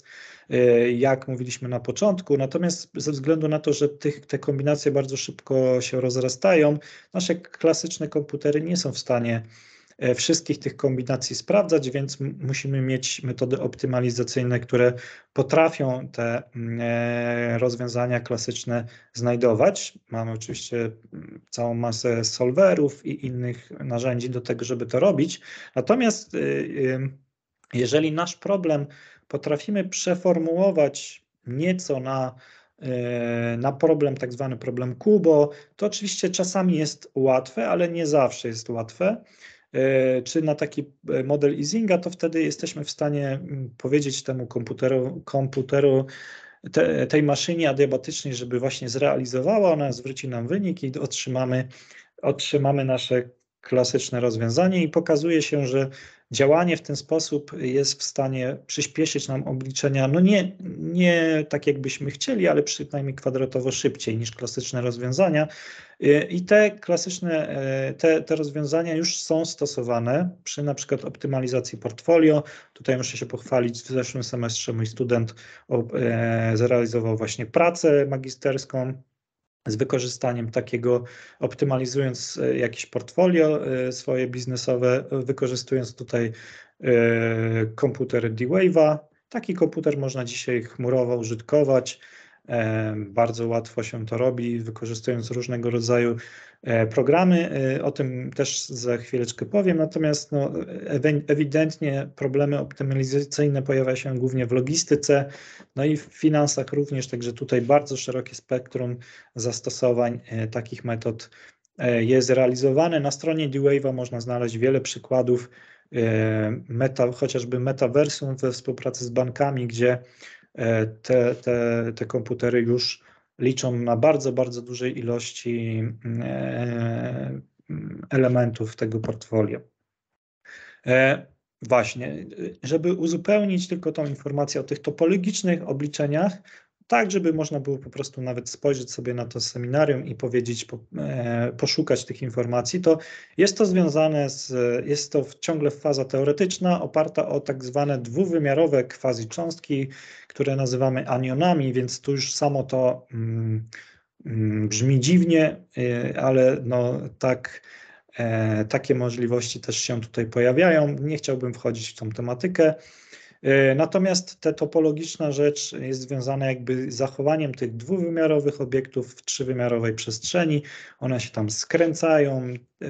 jak mówiliśmy na początku. Natomiast ze względu na to, że tych, te kombinacje bardzo szybko się rozrastają, nasze klasyczne komputery nie są w stanie wszystkich tych kombinacji sprawdzać, więc musimy mieć metody optymalizacyjne, które potrafią te rozwiązania klasyczne znajdować. Mamy oczywiście całą masę solwerów i innych narzędzi do tego, żeby to robić. Natomiast jeżeli nasz problem potrafimy przeformułować nieco na na problem, tak zwany problem Kubo, to oczywiście czasami jest łatwe, ale nie zawsze jest łatwe. Czy na taki model Issinga, to wtedy jesteśmy w stanie powiedzieć temu komputeru, komputeru te, tej maszynie adiabatycznej, żeby właśnie zrealizowała, ona zwróci nam wynik i otrzymamy, otrzymamy nasze klasyczne rozwiązanie i pokazuje się, że działanie w ten sposób jest w stanie przyspieszyć nam obliczenia, no nie, nie tak jakbyśmy chcieli, ale przynajmniej kwadratowo szybciej niż klasyczne rozwiązania. I te klasyczne, te, te rozwiązania już są stosowane przy na przykład optymalizacji portfolio. Tutaj muszę się pochwalić, w zeszłym semestrze mój student zrealizował właśnie pracę magisterską z wykorzystaniem takiego, optymalizując jakieś portfolio swoje biznesowe, wykorzystując tutaj komputer D-Wave'a. Taki komputer można dzisiaj chmurowo użytkować. Bardzo łatwo się to robi, wykorzystując różnego rodzaju programy. O tym też za chwileczkę powiem, natomiast no, ewidentnie problemy optymalizacyjne pojawiają się głównie w logistyce, no i w finansach również, także tutaj bardzo szerokie spektrum zastosowań takich metod jest realizowane. Na stronie D-Wave'a można znaleźć wiele przykładów, meta, chociażby metaversum we współpracy z bankami, gdzie Te, te, te komputery już liczą na bardzo, bardzo dużej ilości elementów tego portfolio. właśnie, żeby uzupełnić tylko tą informację o tych topologicznych obliczeniach, tak żeby można było po prostu nawet spojrzeć sobie na to seminarium i powiedzieć, po, e, poszukać tych informacji, to jest to związane z, jest to ciągle faza teoretyczna oparta o tak zwane dwuwymiarowe quasi-cząstki, które nazywamy anionami, więc tu już samo to mm, mm, brzmi dziwnie, y, ale no tak, e, takie możliwości też się tutaj pojawiają. Nie chciałbym wchodzić w tą tematykę. Natomiast ta topologiczna rzecz jest związana jakby z zachowaniem tych dwuwymiarowych obiektów w trzywymiarowej przestrzeni. One się tam skręcają,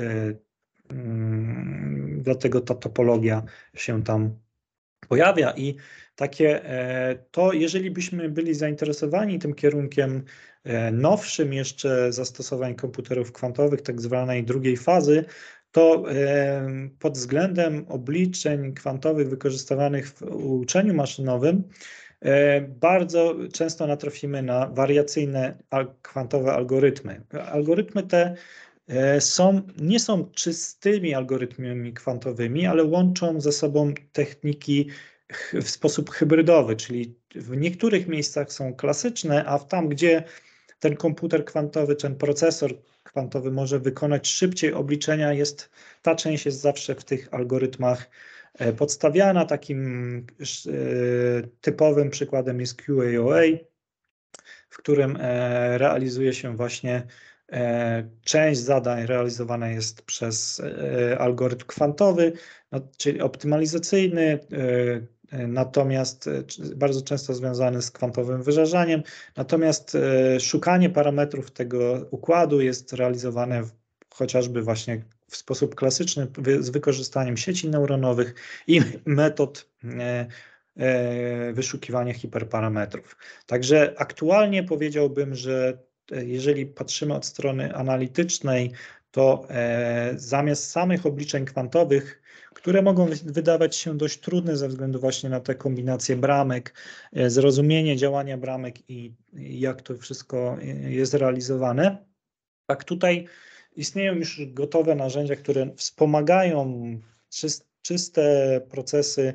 dlatego ta topologia się tam pojawia i takie to, jeżeli byśmy byli zainteresowani tym kierunkiem nowszym jeszcze zastosowań komputerów kwantowych, tak zwanej drugiej fazy, to pod względem obliczeń kwantowych wykorzystywanych w uczeniu maszynowym bardzo często natrafimy na wariacyjne kwantowe algorytmy. Algorytmy te są, nie są czystymi algorytmami kwantowymi, ale łączą ze sobą techniki w sposób hybrydowy, czyli w niektórych miejscach są klasyczne, a tam, gdzie ten komputer kwantowy, ten procesor kwantowy może wykonać szybciej obliczenia, jest, ta część jest zawsze w tych algorytmach podstawiana. Takim typowym przykładem jest Q A O A, w którym realizuje się właśnie część zadań realizowana jest przez algorytm kwantowy, no, czyli optymalizacyjny, natomiast bardzo często związany z kwantowym wyrażaniem. Natomiast szukanie parametrów tego układu jest realizowane w, chociażby właśnie w sposób klasyczny z wykorzystaniem sieci neuronowych i metod wyszukiwania hiperparametrów. Także aktualnie powiedziałbym, że jeżeli patrzymy od strony analitycznej, to zamiast samych obliczeń kwantowych, które mogą wydawać się dość trudne ze względu właśnie na te kombinacje bramek, zrozumienie działania bramek i jak to wszystko jest realizowane. Tak, tutaj istnieją już gotowe narzędzia, które wspomagają czyste procesy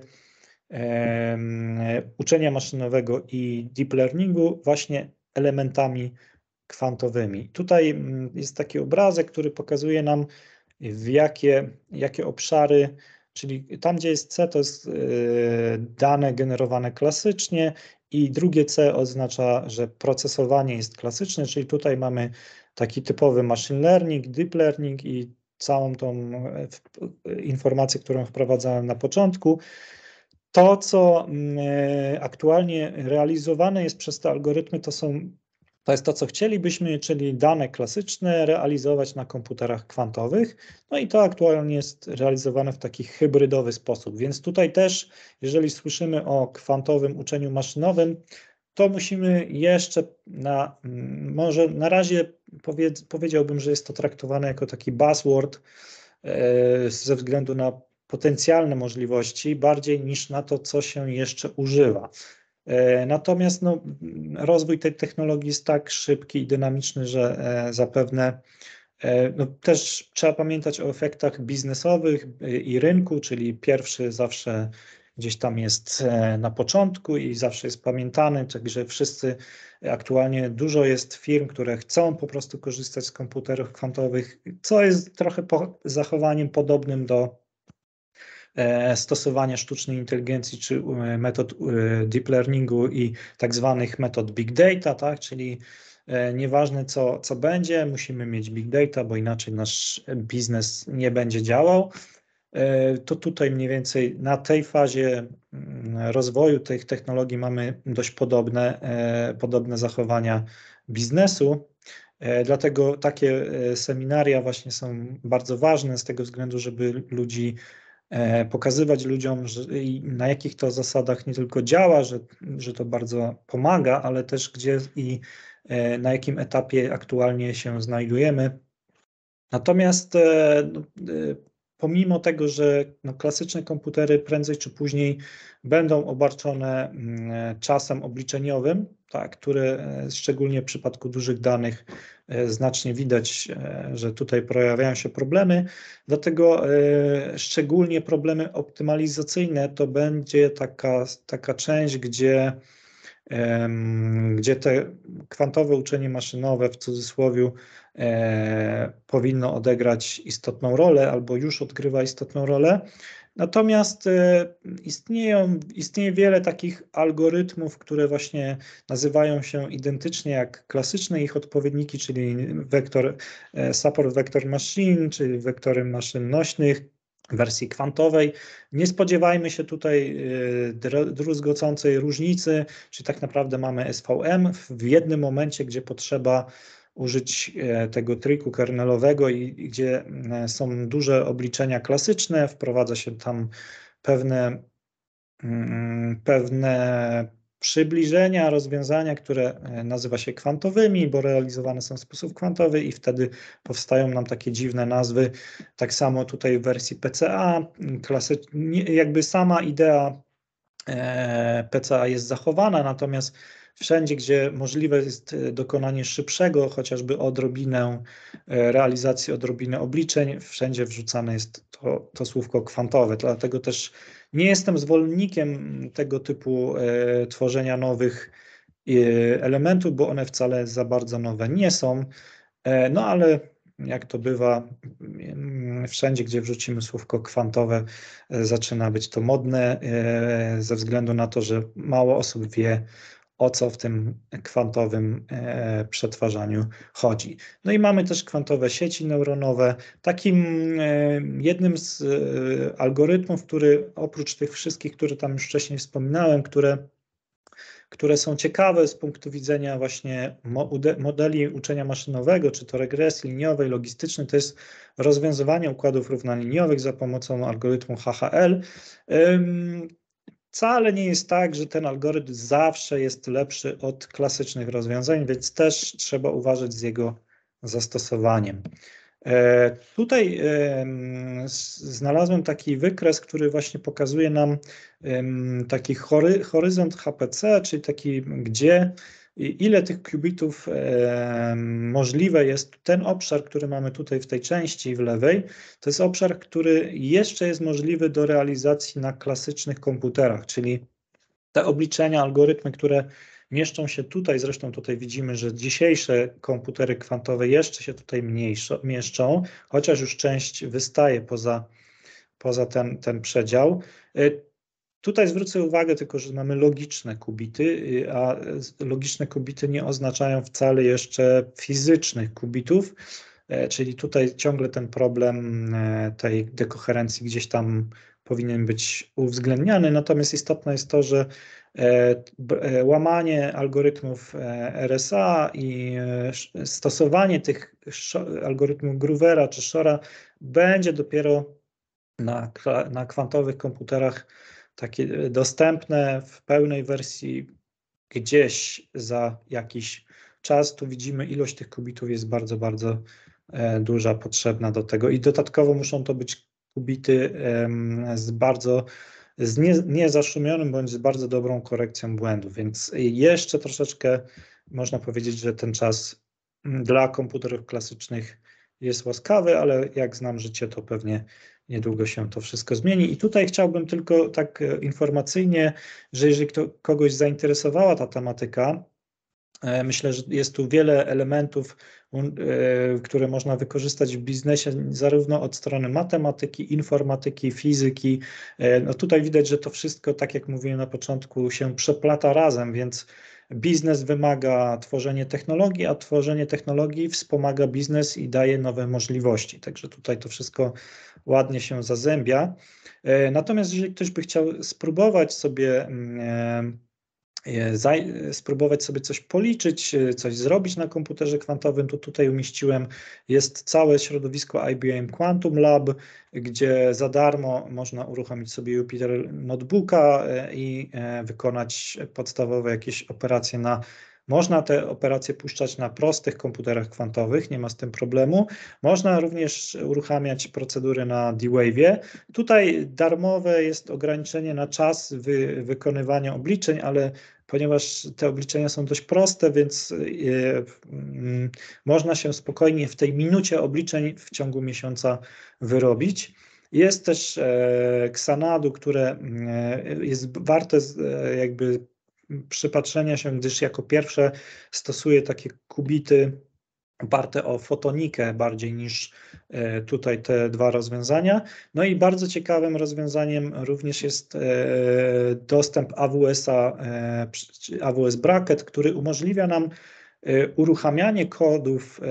uczenia maszynowego i deep learningu właśnie elementami kwantowymi. Tutaj jest taki obrazek, który pokazuje nam, w jakie, jakie obszary, czyli tam, gdzie jest C, to jest dane generowane klasycznie i drugie C oznacza, że procesowanie jest klasyczne, czyli tutaj mamy taki typowy machine learning, deep learning i całą tą informację, którą wprowadzałem na początku. To, co aktualnie realizowane jest przez te algorytmy, to są To jest to, co chcielibyśmy, czyli dane klasyczne realizować na komputerach kwantowych. No i to aktualnie jest realizowane w taki hybrydowy sposób. Więc tutaj też, jeżeli słyszymy o kwantowym uczeniu maszynowym, to musimy jeszcze na, może na razie powiedz, powiedziałbym, że jest to traktowane jako taki buzzword e, ze względu na potencjalne możliwości, bardziej niż na to, co się jeszcze używa. Natomiast no, rozwój tej technologii jest tak szybki i dynamiczny, że zapewne no, też trzeba pamiętać o efektach biznesowych i rynku, czyli pierwszy zawsze gdzieś tam jest na początku i zawsze jest pamiętany, także wszyscy aktualnie dużo jest firm, które chcą po prostu korzystać z komputerów kwantowych, co jest trochę po zachowaniem podobnym do stosowania sztucznej inteligencji czy metod deep learningu i tak zwanych metod big data, tak? Czyli nieważne co, co będzie, musimy mieć big data, bo inaczej nasz biznes nie będzie działał. To tutaj mniej więcej na tej fazie rozwoju tych technologii mamy dość podobne, podobne zachowania biznesu. Dlatego takie seminaria właśnie są bardzo ważne z tego względu, żeby ludzi pokazywać ludziom, że, na jakich to zasadach nie tylko działa, że, że to bardzo pomaga, ale też gdzie i na jakim etapie aktualnie się znajdujemy. Natomiast no, pomimo tego, że no, klasyczne komputery prędzej czy później będą obarczone czasem obliczeniowym, tak, które szczególnie w przypadku dużych danych znacznie widać, że tutaj pojawiają się problemy, dlatego szczególnie problemy optymalizacyjne to będzie taka, taka część, gdzie, gdzie te kwantowe uczenie maszynowe w cudzysłowie powinno odegrać istotną rolę albo już odgrywa istotną rolę. Natomiast istnieją, istnieje wiele takich algorytmów, które właśnie nazywają się identycznie jak klasyczne ich odpowiedniki, czyli wektor, support vector machine, czyli wektory maszyn nośnych w wersji kwantowej. Nie spodziewajmy się tutaj druzgocącej różnicy, czyli tak naprawdę mamy S V M w jednym momencie, gdzie potrzeba użyć tego triku kernelowego i gdzie są duże obliczenia klasyczne, wprowadza się tam pewne, pewne przybliżenia, rozwiązania, które nazywa się kwantowymi, bo realizowane są w sposób kwantowy i wtedy powstają nam takie dziwne nazwy. Tak samo tutaj w wersji P C A, klasy, jakby sama idea P C A jest zachowana, natomiast wszędzie, gdzie możliwe jest dokonanie szybszego, chociażby odrobinę realizacji, odrobinę obliczeń, wszędzie wrzucane jest to, to słówko kwantowe. Dlatego też nie jestem zwolennikiem tego typu e, tworzenia nowych e, elementów, bo one wcale za bardzo nowe nie są. E, no ale jak to bywa, wszędzie, gdzie wrzucimy słówko kwantowe, zaczyna być to modne, e, ze względu na to, że mało osób wie, o co w tym kwantowym e, przetwarzaniu chodzi. No i mamy też kwantowe sieci neuronowe. Takim e, jednym z e, algorytmów, który oprócz tych wszystkich, które tam już wcześniej wspominałem, które, które są ciekawe z punktu widzenia właśnie modeli uczenia maszynowego, czy to regresji liniowej, logistycznej, to jest rozwiązywanie układów równoliniowych za pomocą algorytmu H H L. Wcale nie jest tak, że ten algorytm zawsze jest lepszy od klasycznych rozwiązań, więc też trzeba uważać z jego zastosowaniem. E, tutaj e, znalazłem taki wykres, który właśnie pokazuje nam e, taki hory, horyzont H P C, czyli taki, gdzie ile tych qubitów e, możliwe jest. Ten obszar, który mamy tutaj w tej części w lewej, to jest obszar, który jeszcze jest możliwy do realizacji na klasycznych komputerach, czyli te obliczenia, algorytmy, które mieszczą się tutaj, zresztą tutaj widzimy, że dzisiejsze komputery kwantowe jeszcze się tutaj mniejszą, mieszczą, chociaż już część wystaje poza, poza ten, ten przedział. Tutaj zwrócę uwagę tylko, że mamy logiczne qubity, a logiczne qubity nie oznaczają wcale jeszcze fizycznych qubitów, czyli tutaj ciągle ten problem tej dekoherencji gdzieś tam powinien być uwzględniany, natomiast istotne jest to, że łamanie algorytmów R S A i stosowanie tych algorytmów Groovera czy Shora będzie dopiero na, na kwantowych komputerach takie dostępne w pełnej wersji gdzieś za jakiś czas. Tu widzimy, ilość tych qubitów jest bardzo, bardzo duża, potrzebna do tego i dodatkowo muszą to być qubity z bardzo z nie, niezaszumionym bądź z bardzo dobrą korekcją błędów, więc jeszcze troszeczkę można powiedzieć, że ten czas dla komputerów klasycznych jest łaskawy, ale jak znam życie, to pewnie niedługo się to wszystko zmieni. I tutaj chciałbym tylko tak informacyjnie, że jeżeli kto, kogoś zainteresowała ta tematyka, myślę, że jest tu wiele elementów, które można wykorzystać w biznesie, zarówno od strony matematyki, informatyki, fizyki. No tutaj widać, że to wszystko, tak jak mówiłem na początku, się przeplata razem, więc biznes wymaga tworzenia technologii, a tworzenie technologii wspomaga biznes i daje nowe możliwości. Także tutaj to wszystko ładnie się zazębia. Natomiast jeżeli ktoś by chciał spróbować sobie spróbować sobie coś policzyć, coś zrobić na komputerze kwantowym, to tutaj umieściłem, jest całe środowisko I B M Quantum Lab, gdzie za darmo można uruchomić sobie Jupyter Notebooka i wykonać podstawowe jakieś operacje na Można te operacje puszczać na prostych komputerach kwantowych, nie ma z tym problemu. Można również uruchamiać procedury na D-Wave'ie. Tutaj darmowe jest ograniczenie na czas wy, wykonywania obliczeń, ale ponieważ te obliczenia są dość proste, więc yy, yy, można się spokojnie w tej minucie obliczeń w ciągu miesiąca wyrobić. Jest też e, Xanadu, które e, jest warte z, e, jakby przypatrzenia się, gdyż jako pierwsze stosuje takie kubity oparte o fotonikę bardziej niż e, tutaj te dwa rozwiązania. No i bardzo ciekawym rozwiązaniem również jest e, dostęp A W S-a, e, A W S Bracket, który umożliwia nam e, uruchamianie kodów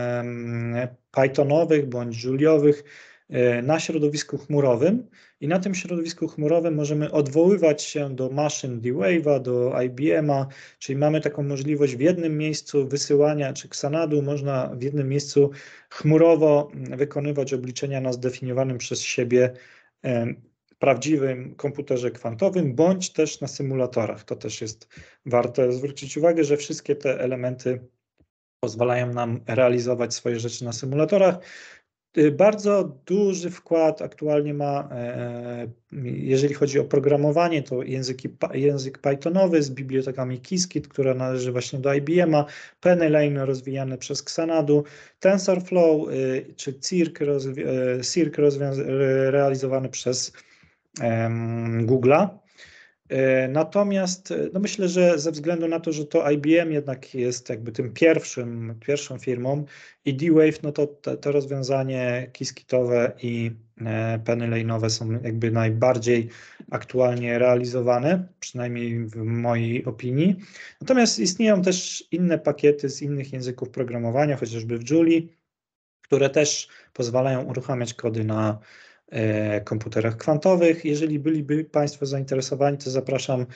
e, Pythonowych bądź Juliowych na środowisku chmurowym i na tym środowisku chmurowym możemy odwoływać się do maszyn D-Wave'a, do I B M-a, czyli mamy taką możliwość w jednym miejscu wysyłania, czy Xanadu można w jednym miejscu chmurowo wykonywać obliczenia na zdefiniowanym przez siebie prawdziwym komputerze kwantowym, bądź też na symulatorach. To też jest warte zwrócić uwagę, że wszystkie te elementy pozwalają nam realizować swoje rzeczy na symulatorach. Bardzo duży wkład aktualnie ma, jeżeli chodzi o programowanie, to języki, język Pythonowy z bibliotekami Qiskit, która należy właśnie do I B M-a, PennyLane rozwijany przez Xanadu, TensorFlow czy Cirq, Cirq realizowany przez Google'a. Natomiast no myślę, że ze względu na to, że to I B M jednak jest jakby tym pierwszym, pierwszą firmą i D-Wave, no to te, to rozwiązanie Qiskitowe i PennyLane'owe są jakby najbardziej aktualnie realizowane, przynajmniej w mojej opinii. Natomiast istnieją też inne pakiety z innych języków programowania, chociażby w Julie, które też pozwalają uruchamiać kody na komputerach kwantowych. Jeżeli byliby Państwo zainteresowani, to zapraszam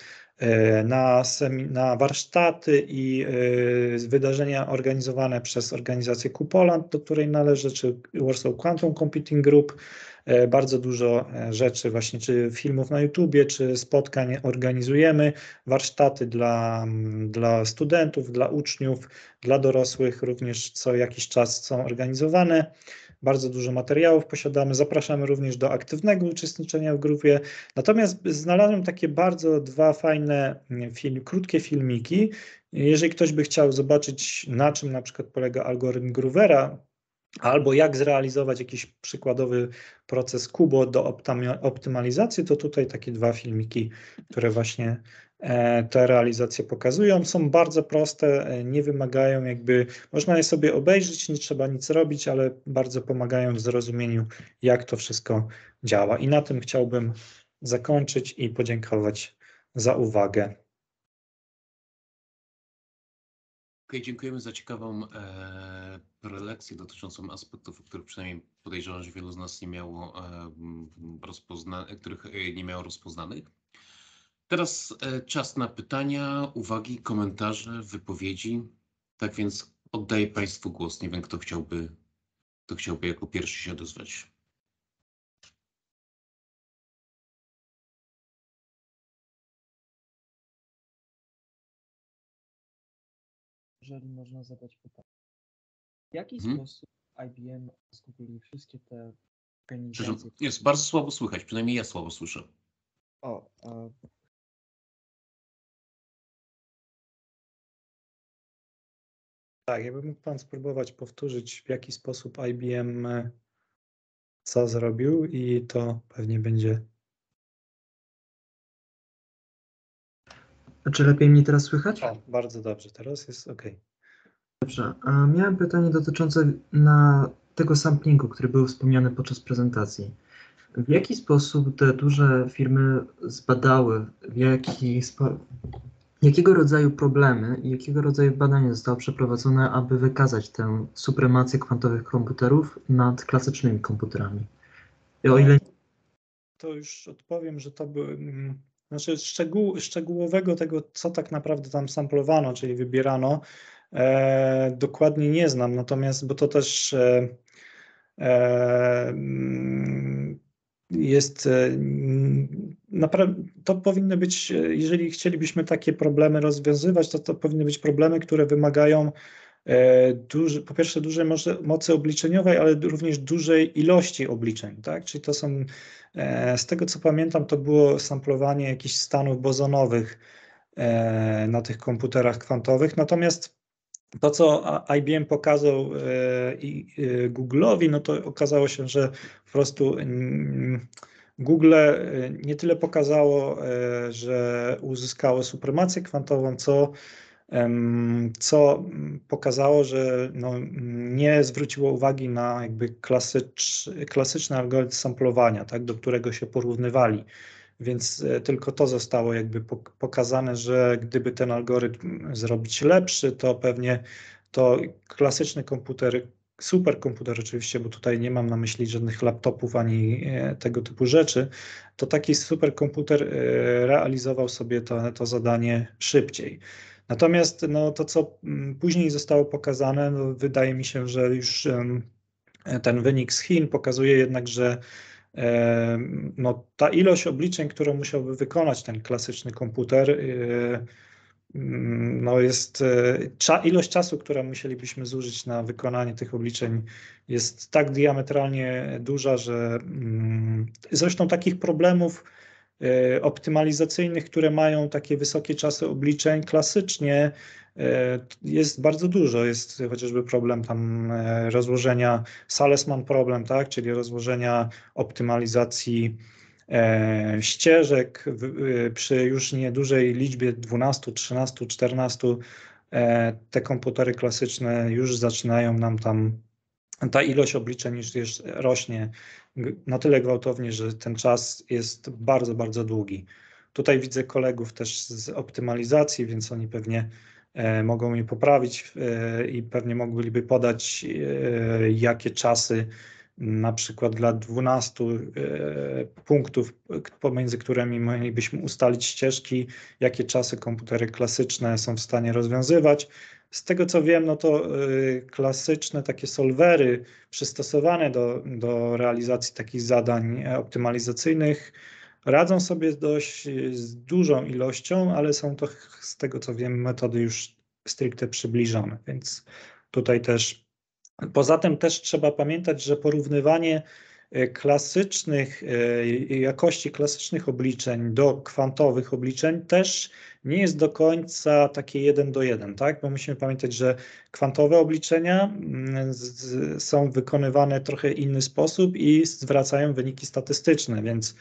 na, na warsztaty i wydarzenia organizowane przez organizację Kupoland, do której należy, czy Warsaw Quantum Computing Group. Bardzo dużo rzeczy, właśnie czy filmów na YouTubie, czy spotkań organizujemy, warsztaty dla, dla studentów, dla uczniów, dla dorosłych również co jakiś czas są organizowane. Bardzo dużo materiałów posiadamy. Zapraszamy również do aktywnego uczestniczenia w grupie. Natomiast znalazłem takie bardzo dwa fajne film, krótkie filmiki. Jeżeli ktoś by chciał zobaczyć, na czym na przykład polega algorytm Groovera, albo jak zrealizować jakiś przykładowy proces Kubo do optymalizacji, to tutaj takie dwa filmiki, które właśnie te realizacje pokazują. Są bardzo proste, nie wymagają jakby, można je sobie obejrzeć, nie trzeba nic robić, ale bardzo pomagają w zrozumieniu, jak to wszystko działa. I na tym chciałbym zakończyć i podziękować za uwagę. Okay, dziękujemy za ciekawą e, prelekcję dotyczącą aspektów, o których przynajmniej podejrzewam, że wielu z nas nie miało e, rozpozna których nie miało rozpoznanych. Teraz e, czas na pytania, uwagi, komentarze, wypowiedzi. Tak więc oddaję Państwu głos. Nie wiem, kto chciałby, kto chciałby jako pierwszy się odezwać. Jeżeli można zadać pytanie. W jaki Mhm. sposób I B M skupili wszystkie te Przepraszam, organizacje? jest bardzo słabo słychać, przynajmniej ja słabo słyszę. O, e, Tak, jakby mógł Pan spróbować powtórzyć, w jaki sposób I B M co zrobił i to pewnie będzie. Czy lepiej mnie teraz słychać? O, bardzo dobrze, teraz jest OK. Dobrze. A miałem pytanie dotyczące na tego samplingu, który był wspomniany podczas prezentacji. W jaki sposób te duże firmy zbadały, w jaki spo... jakiego rodzaju problemy i jakiego rodzaju badania zostało przeprowadzone, aby wykazać tę supremację kwantowych komputerów nad klasycznymi komputerami? I o ile... To już odpowiem, że to był, znaczy szczegół, szczegółowego tego, co tak naprawdę tam samplowano, czyli wybierano, e, dokładnie nie znam, natomiast, bo to też e, e, jest, naprawdę to powinny być, jeżeli chcielibyśmy takie problemy rozwiązywać, to to powinny być problemy, które wymagają duży, po pierwsze dużej mocy obliczeniowej, ale również dużej ilości obliczeń, tak? Czyli to są, z tego co pamiętam, to było samplowanie jakichś stanów bozonowych na tych komputerach kwantowych, natomiast to, co I B M pokazał Google'owi, no to okazało się, że po prostu Google nie tyle pokazało, że uzyskało supremację kwantową, co co pokazało, że no, nie zwróciło uwagi na jakby klasycz, klasyczny algorytm samplowania, tak, do którego się porównywali. Więc tylko to zostało jakby pokazane, że gdyby ten algorytm zrobić lepszy, to pewnie to klasyczny komputer, superkomputer oczywiście, bo tutaj nie mam na myśli żadnych laptopów ani tego typu rzeczy, to taki superkomputer realizował sobie to, to zadanie szybciej. Natomiast no, to, co później zostało pokazane, no, wydaje mi się, że już ten wynik z Chin pokazuje jednak, że no, ta ilość obliczeń, którą musiałby wykonać ten klasyczny komputer, no jest, ilość czasu, którą musielibyśmy zużyć na wykonanie tych obliczeń, jest tak diametralnie duża, że zresztą takich problemów optymalizacyjnych, które mają takie wysokie czasy obliczeń, klasycznie jest bardzo dużo. Jest chociażby problem tam rozłożenia, Salesman problem, tak, czyli rozłożenia optymalizacji ścieżek przy już niedużej liczbie dwunastu, trzynastu, czternastu. Te komputery klasyczne już zaczynają nam tam, ta ilość obliczeń już rośnie na tyle gwałtownie, że ten czas jest bardzo, bardzo długi. Tutaj widzę kolegów też z optymalizacji, więc oni pewnie mogą mi poprawić i pewnie mogliby podać, jakie czasy na przykład dla dwunastu punktów, pomiędzy którymi moglibyśmy ustalić ścieżki, jakie czasy komputery klasyczne są w stanie rozwiązywać. Z tego co wiem, no to klasyczne takie solwery przystosowane do, do realizacji takich zadań optymalizacyjnych radzą sobie dość z dużą ilością, ale są to, z tego co wiem, metody już stricte przybliżone, więc tutaj też, poza tym też trzeba pamiętać, że porównywanie klasycznych, jakości klasycznych obliczeń do kwantowych obliczeń też nie jest do końca takie jeden do jeden, tak? Bo musimy pamiętać, że kwantowe obliczenia z, są wykonywane w trochę inny sposób i zwracają wyniki statystyczne, więc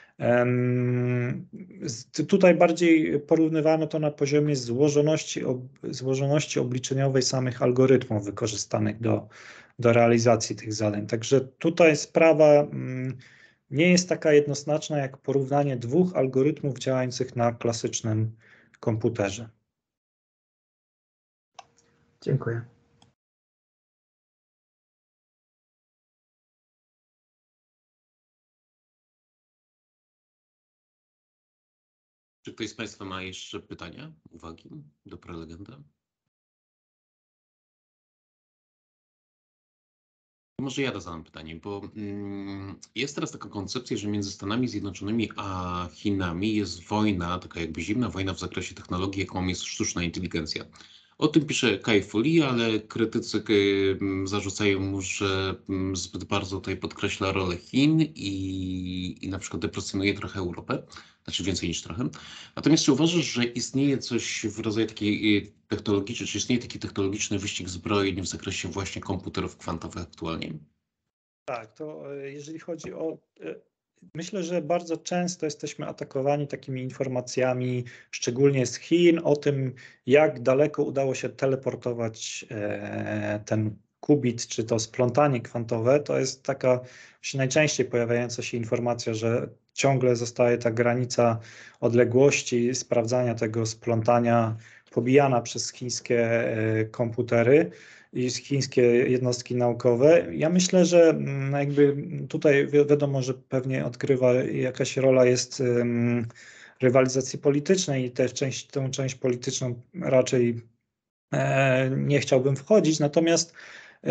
um, tutaj bardziej porównywano to na poziomie złożoności, ob, złożoności obliczeniowej samych algorytmów wykorzystanych do do realizacji tych zadań. Także tutaj sprawa nie jest taka jednoznaczna jak porównanie dwóch algorytmów działających na klasycznym komputerze. Dziękuję. Czy ktoś z Państwa ma jeszcze pytania, uwagi do prelegenta? Może ja zadam pytanie, bo jest teraz taka koncepcja, że między Stanami Zjednoczonymi a Chinami jest wojna, taka jakby zimna wojna w zakresie technologii, jaką jest sztuczna inteligencja. O tym pisze Kai Fu Lee, ale krytycy zarzucają mu, że zbyt bardzo tutaj podkreśla rolę Chin i, i na przykład deprecjonuje trochę Europę, znaczy więcej niż trochę. Natomiast czy uważasz, że istnieje coś w rodzaju takiej technologicznej, czy istnieje taki technologiczny wyścig zbrojeń w zakresie właśnie komputerów kwantowych aktualnie? Tak, to jeżeli chodzi o... Myślę, że bardzo często jesteśmy atakowani takimi informacjami, szczególnie z Chin, o tym, jak daleko udało się teleportować ten qubit, czy to splątanie kwantowe. To jest taka najczęściej pojawiająca się informacja, że ciągle zostaje ta granica odległości sprawdzania tego splątania pobijana przez chińskie komputery i chińskie jednostki naukowe. Ja myślę, że jakby tutaj wiadomo, że pewnie odgrywa jakaś rola jest um, rywalizacji politycznej i tę część, tę część polityczną raczej e, nie chciałbym wchodzić, natomiast e,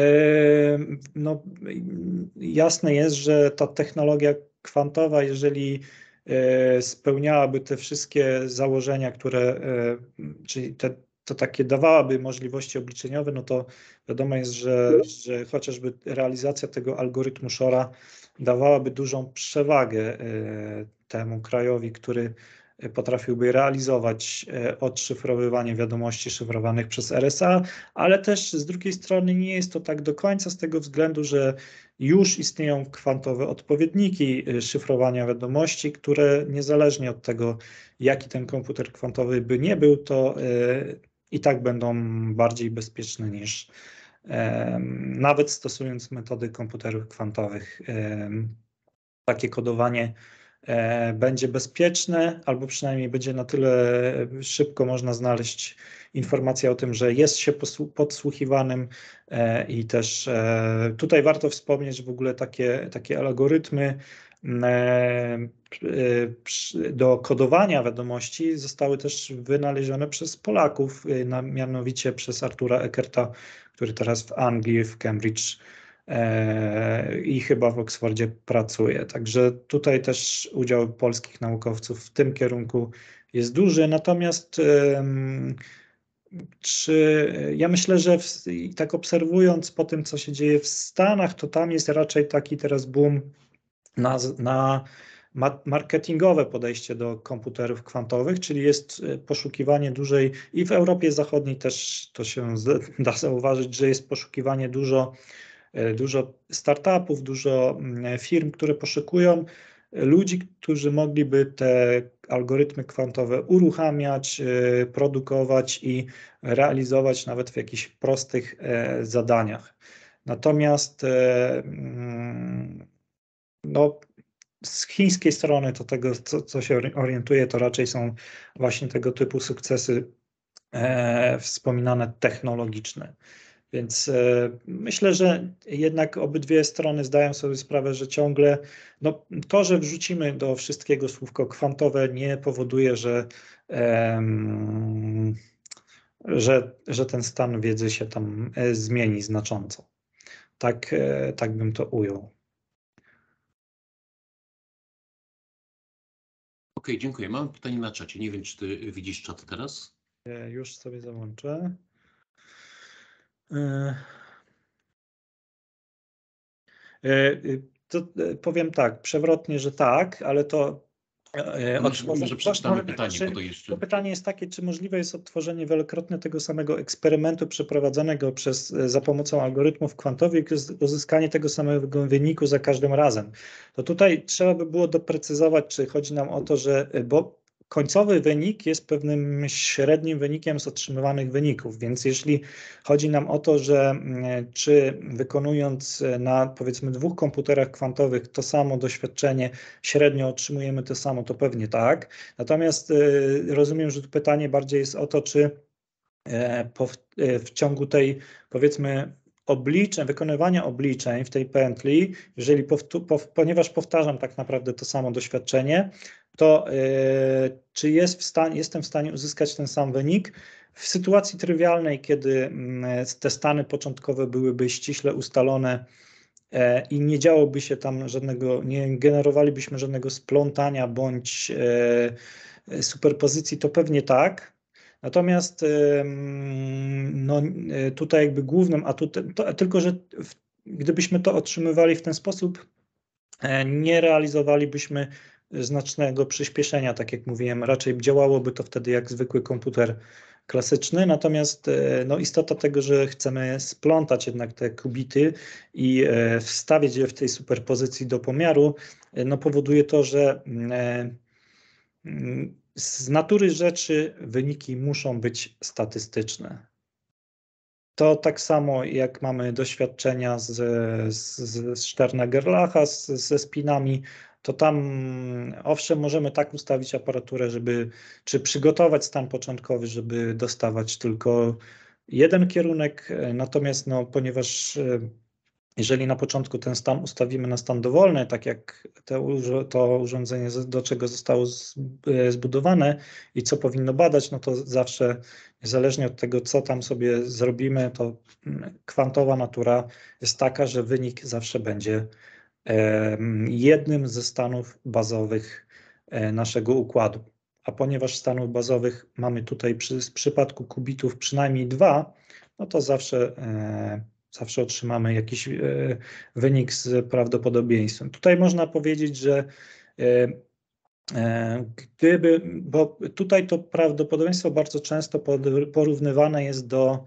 no, jasne jest, że ta technologia kwantowa, jeżeli spełniałaby te wszystkie założenia, które, czyli te, to takie dawałaby możliwości obliczeniowe, no to wiadomo jest, że, że chociażby realizacja tego algorytmu Shora dawałaby dużą przewagę temu krajowi, który potrafiłby realizować odszyfrowywanie wiadomości szyfrowanych przez R S A, ale też z drugiej strony nie jest to tak do końca z tego względu, że już istnieją kwantowe odpowiedniki szyfrowania wiadomości, które niezależnie od tego, jaki ten komputer kwantowy by nie był, to i tak będą bardziej bezpieczne niż nawet stosując metody komputerów kwantowych. Takie kodowanie będzie bezpieczne, albo przynajmniej będzie na tyle szybko można znaleźć informację o tym, że jest się podsłuchiwanym i też tutaj warto wspomnieć w ogóle takie, takie algorytmy do kodowania wiadomości zostały też wynalezione przez Polaków, mianowicie przez Artura Eckerta, który teraz w Anglii, w Cambridge i chyba w Oksfordzie pracuje. Także tutaj też udział polskich naukowców w tym kierunku jest duży. Natomiast czy ja myślę, że w, tak obserwując po tym, co się dzieje w Stanach, to tam jest raczej taki teraz boom na, na marketingowe podejście do komputerów kwantowych, czyli jest poszukiwanie dużej, i w Europie Zachodniej też to się da zauważyć, że jest poszukiwanie dużo dużo startupów, dużo firm, które poszukują ludzi, którzy mogliby te algorytmy kwantowe uruchamiać, produkować i realizować nawet w jakichś prostych zadaniach. Natomiast no, z chińskiej strony to tego, co, co się orientuje, to raczej są właśnie tego typu sukcesy wspominane technologiczne. Więc e, myślę, że jednak obydwie strony zdają sobie sprawę, że ciągle no, to, że wrzucimy do wszystkiego słówko kwantowe, nie powoduje, że, e, że, że ten stan wiedzy się tam zmieni znacząco. Tak, e, tak bym to ujął. Okej, okay, dziękuję. Mam pytanie na czacie. Nie wiem, czy ty widzisz czat teraz? E, już sobie załączę. To powiem tak, przewrotnie, że tak, ale to... Może, może przeczytamy pytanie, czy, bo to jeszcze... To pytanie jest takie, czy możliwe jest odtworzenie wielokrotnie tego samego eksperymentu przeprowadzonego przez, za pomocą algorytmów kwantowych, uzyskanie tego samego wyniku za każdym razem. To tutaj trzeba by było doprecyzować, czy chodzi nam o to, że... bo końcowy wynik jest pewnym średnim wynikiem z otrzymywanych wyników, więc jeśli chodzi nam o to, że czy wykonując na powiedzmy dwóch komputerach kwantowych to samo doświadczenie średnio otrzymujemy to samo, to pewnie tak. Natomiast rozumiem, że tu pytanie bardziej jest o to, czy w ciągu tej powiedzmy obliczeń, wykonywania obliczeń w tej pętli, jeżeli powtu, po, ponieważ powtarzam tak naprawdę to samo doświadczenie, to yy, czy jest w stanie, jestem w stanie uzyskać ten sam wynik w sytuacji trywialnej, kiedy yy, te stany początkowe byłyby ściśle ustalone yy, i nie działoby się tam żadnego, nie generowalibyśmy żadnego splątania bądź yy, superpozycji, to pewnie tak. Natomiast no, tutaj jakby głównym atutem, to, tylko że w, gdybyśmy to otrzymywali w ten sposób, nie realizowalibyśmy znacznego przyspieszenia, tak jak mówiłem, raczej działałoby to wtedy jak zwykły komputer klasyczny, natomiast no, istota tego, że chcemy splątać jednak te kubity i wstawić je w tej superpozycji do pomiaru, no, powoduje to, że z natury rzeczy wyniki muszą być statystyczne. To tak samo jak mamy doświadczenia z, z, z Sterna-Gerlacha, z, ze spinami, to tam owszem możemy tak ustawić aparaturę, żeby, czy przygotować stan początkowy, żeby dostawać tylko jeden kierunek, natomiast no, ponieważ jeżeli na początku ten stan ustawimy na stan dowolny, tak jak te, to urządzenie, do czego zostało zbudowane i co powinno badać, no to zawsze, niezależnie od tego, co tam sobie zrobimy, to kwantowa natura jest taka, że wynik zawsze będzie jednym ze stanów bazowych e, naszego układu. A ponieważ stanów bazowych mamy tutaj przy, w przypadku kubitów przynajmniej dwa, no to zawsze, e, zawsze otrzymamy jakiś e, wynik z prawdopodobieństwem. Tutaj można powiedzieć, że e, e, gdyby, bo tutaj to prawdopodobieństwo bardzo często pod, porównywane jest do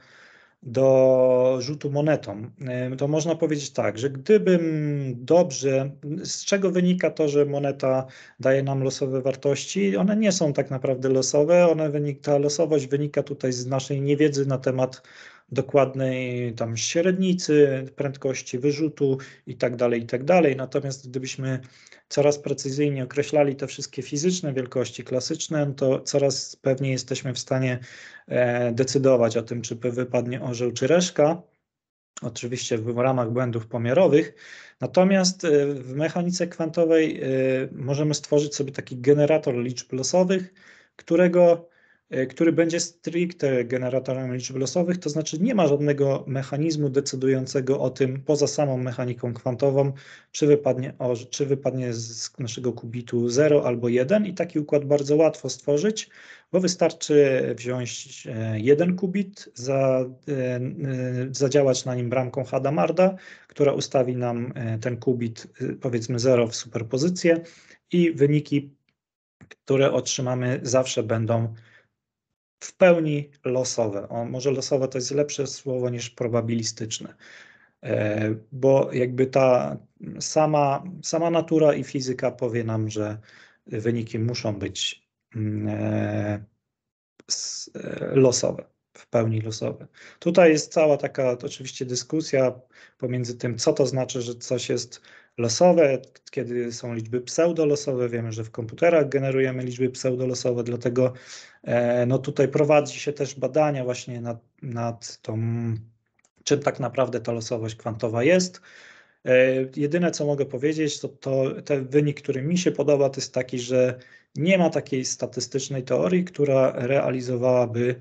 do rzutu monetą, to można powiedzieć tak, że gdybym dobrze, z czego wynika to, że moneta daje nam losowe wartości, one nie są tak naprawdę losowe, one wynik, ta losowość wynika tutaj z naszej niewiedzy na temat dokładnej tam średnicy, prędkości wyrzutu i tak dalej, i tak dalej. Natomiast gdybyśmy coraz precyzyjnie określali te wszystkie fizyczne wielkości klasyczne, to coraz pewniej jesteśmy w stanie decydować o tym, czy wypadnie orzeł, czy reszka. Oczywiście w ramach błędów pomiarowych. Natomiast w mechanice kwantowej możemy stworzyć sobie taki generator liczb losowych, którego który będzie stricte generatorem liczb losowych, to znaczy nie ma żadnego mechanizmu decydującego o tym, poza samą mechaniką kwantową, czy wypadnie, czy wypadnie z naszego kubitu zero albo jeden i taki układ bardzo łatwo stworzyć, bo wystarczy wziąć jeden kubit, za, zadziałać na nim bramką Hadamarda, która ustawi nam ten kubit, powiedzmy zero w superpozycję i wyniki, które otrzymamy, zawsze będą w pełni losowe. O, może losowe to jest lepsze słowo niż probabilistyczne, e, bo jakby ta sama, sama natura i fizyka powie nam, że wyniki muszą być e, s, e, losowe, w pełni losowe. Tutaj jest cała taka oczywiście dyskusja pomiędzy tym, co to znaczy, że coś jest losowe, kiedy są liczby pseudolosowe. Wiemy, że w komputerach generujemy liczby pseudolosowe, dlatego e, no tutaj prowadzi się też badania właśnie nad, nad tą, czym tak naprawdę ta losowość kwantowa jest. E, jedyne, co mogę powiedzieć, to, to ten wynik, który mi się podoba, to jest taki, że nie ma takiej statystycznej teorii, która realizowałaby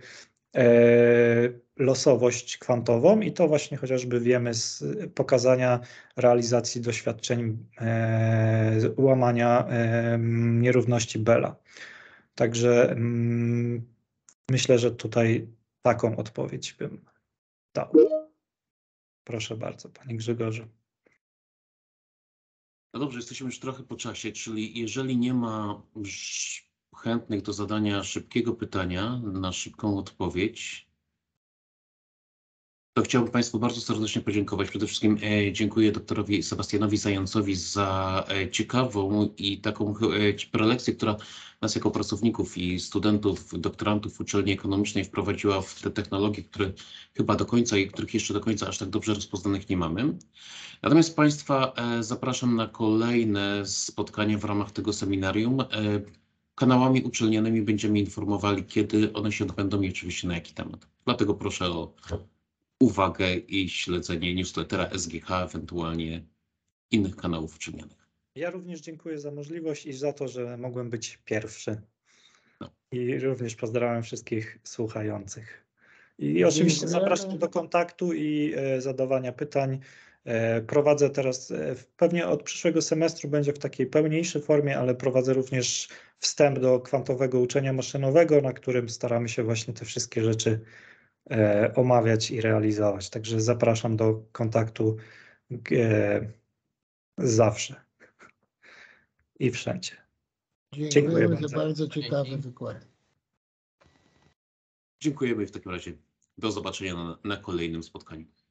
e, losowość kwantową i to właśnie chociażby wiemy z pokazania realizacji doświadczeń e, łamania e, nierówności Bella. Także mm, myślę, że tutaj taką odpowiedź bym dał. Proszę bardzo, Panie Grzegorzu. No dobrze, jesteśmy już trochę po czasie, czyli jeżeli nie ma chętnych do zadania szybkiego pytania na szybką odpowiedź, to chciałbym Państwu bardzo serdecznie podziękować. Przede wszystkim e, dziękuję doktorowi Sebastianowi Zającowi za e, ciekawą i taką e, prelekcję, która nas jako pracowników i studentów, doktorantów uczelni ekonomicznej wprowadziła w te technologie, które chyba do końca i których jeszcze do końca aż tak dobrze rozpoznanych nie mamy. Natomiast Państwa e, zapraszam na kolejne spotkania w ramach tego seminarium. E, kanałami uczelnianymi będziemy informowali, kiedy one się odbędą i oczywiście na jaki temat. Dlatego proszę o uwagę i śledzenie newslettera S G H, ewentualnie innych kanałów uczelnianych. Ja również dziękuję za możliwość i za to, że mogłem być pierwszy. No. I również pozdrawiam wszystkich słuchających. I oczywiście Dziękujemy. zapraszam do kontaktu i e, zadawania pytań. E, prowadzę teraz, e, pewnie od przyszłego semestru będzie w takiej pełniejszej formie, ale prowadzę również wstęp do kwantowego uczenia maszynowego, na którym staramy się właśnie te wszystkie rzeczy e, omawiać i realizować. Także zapraszam do kontaktu e, zawsze i wszędzie. Dziękuję Dziękujemy bardzo. za bardzo ciekawy wykład. Dziękujemy w takim razie. Do zobaczenia na, na kolejnym spotkaniu.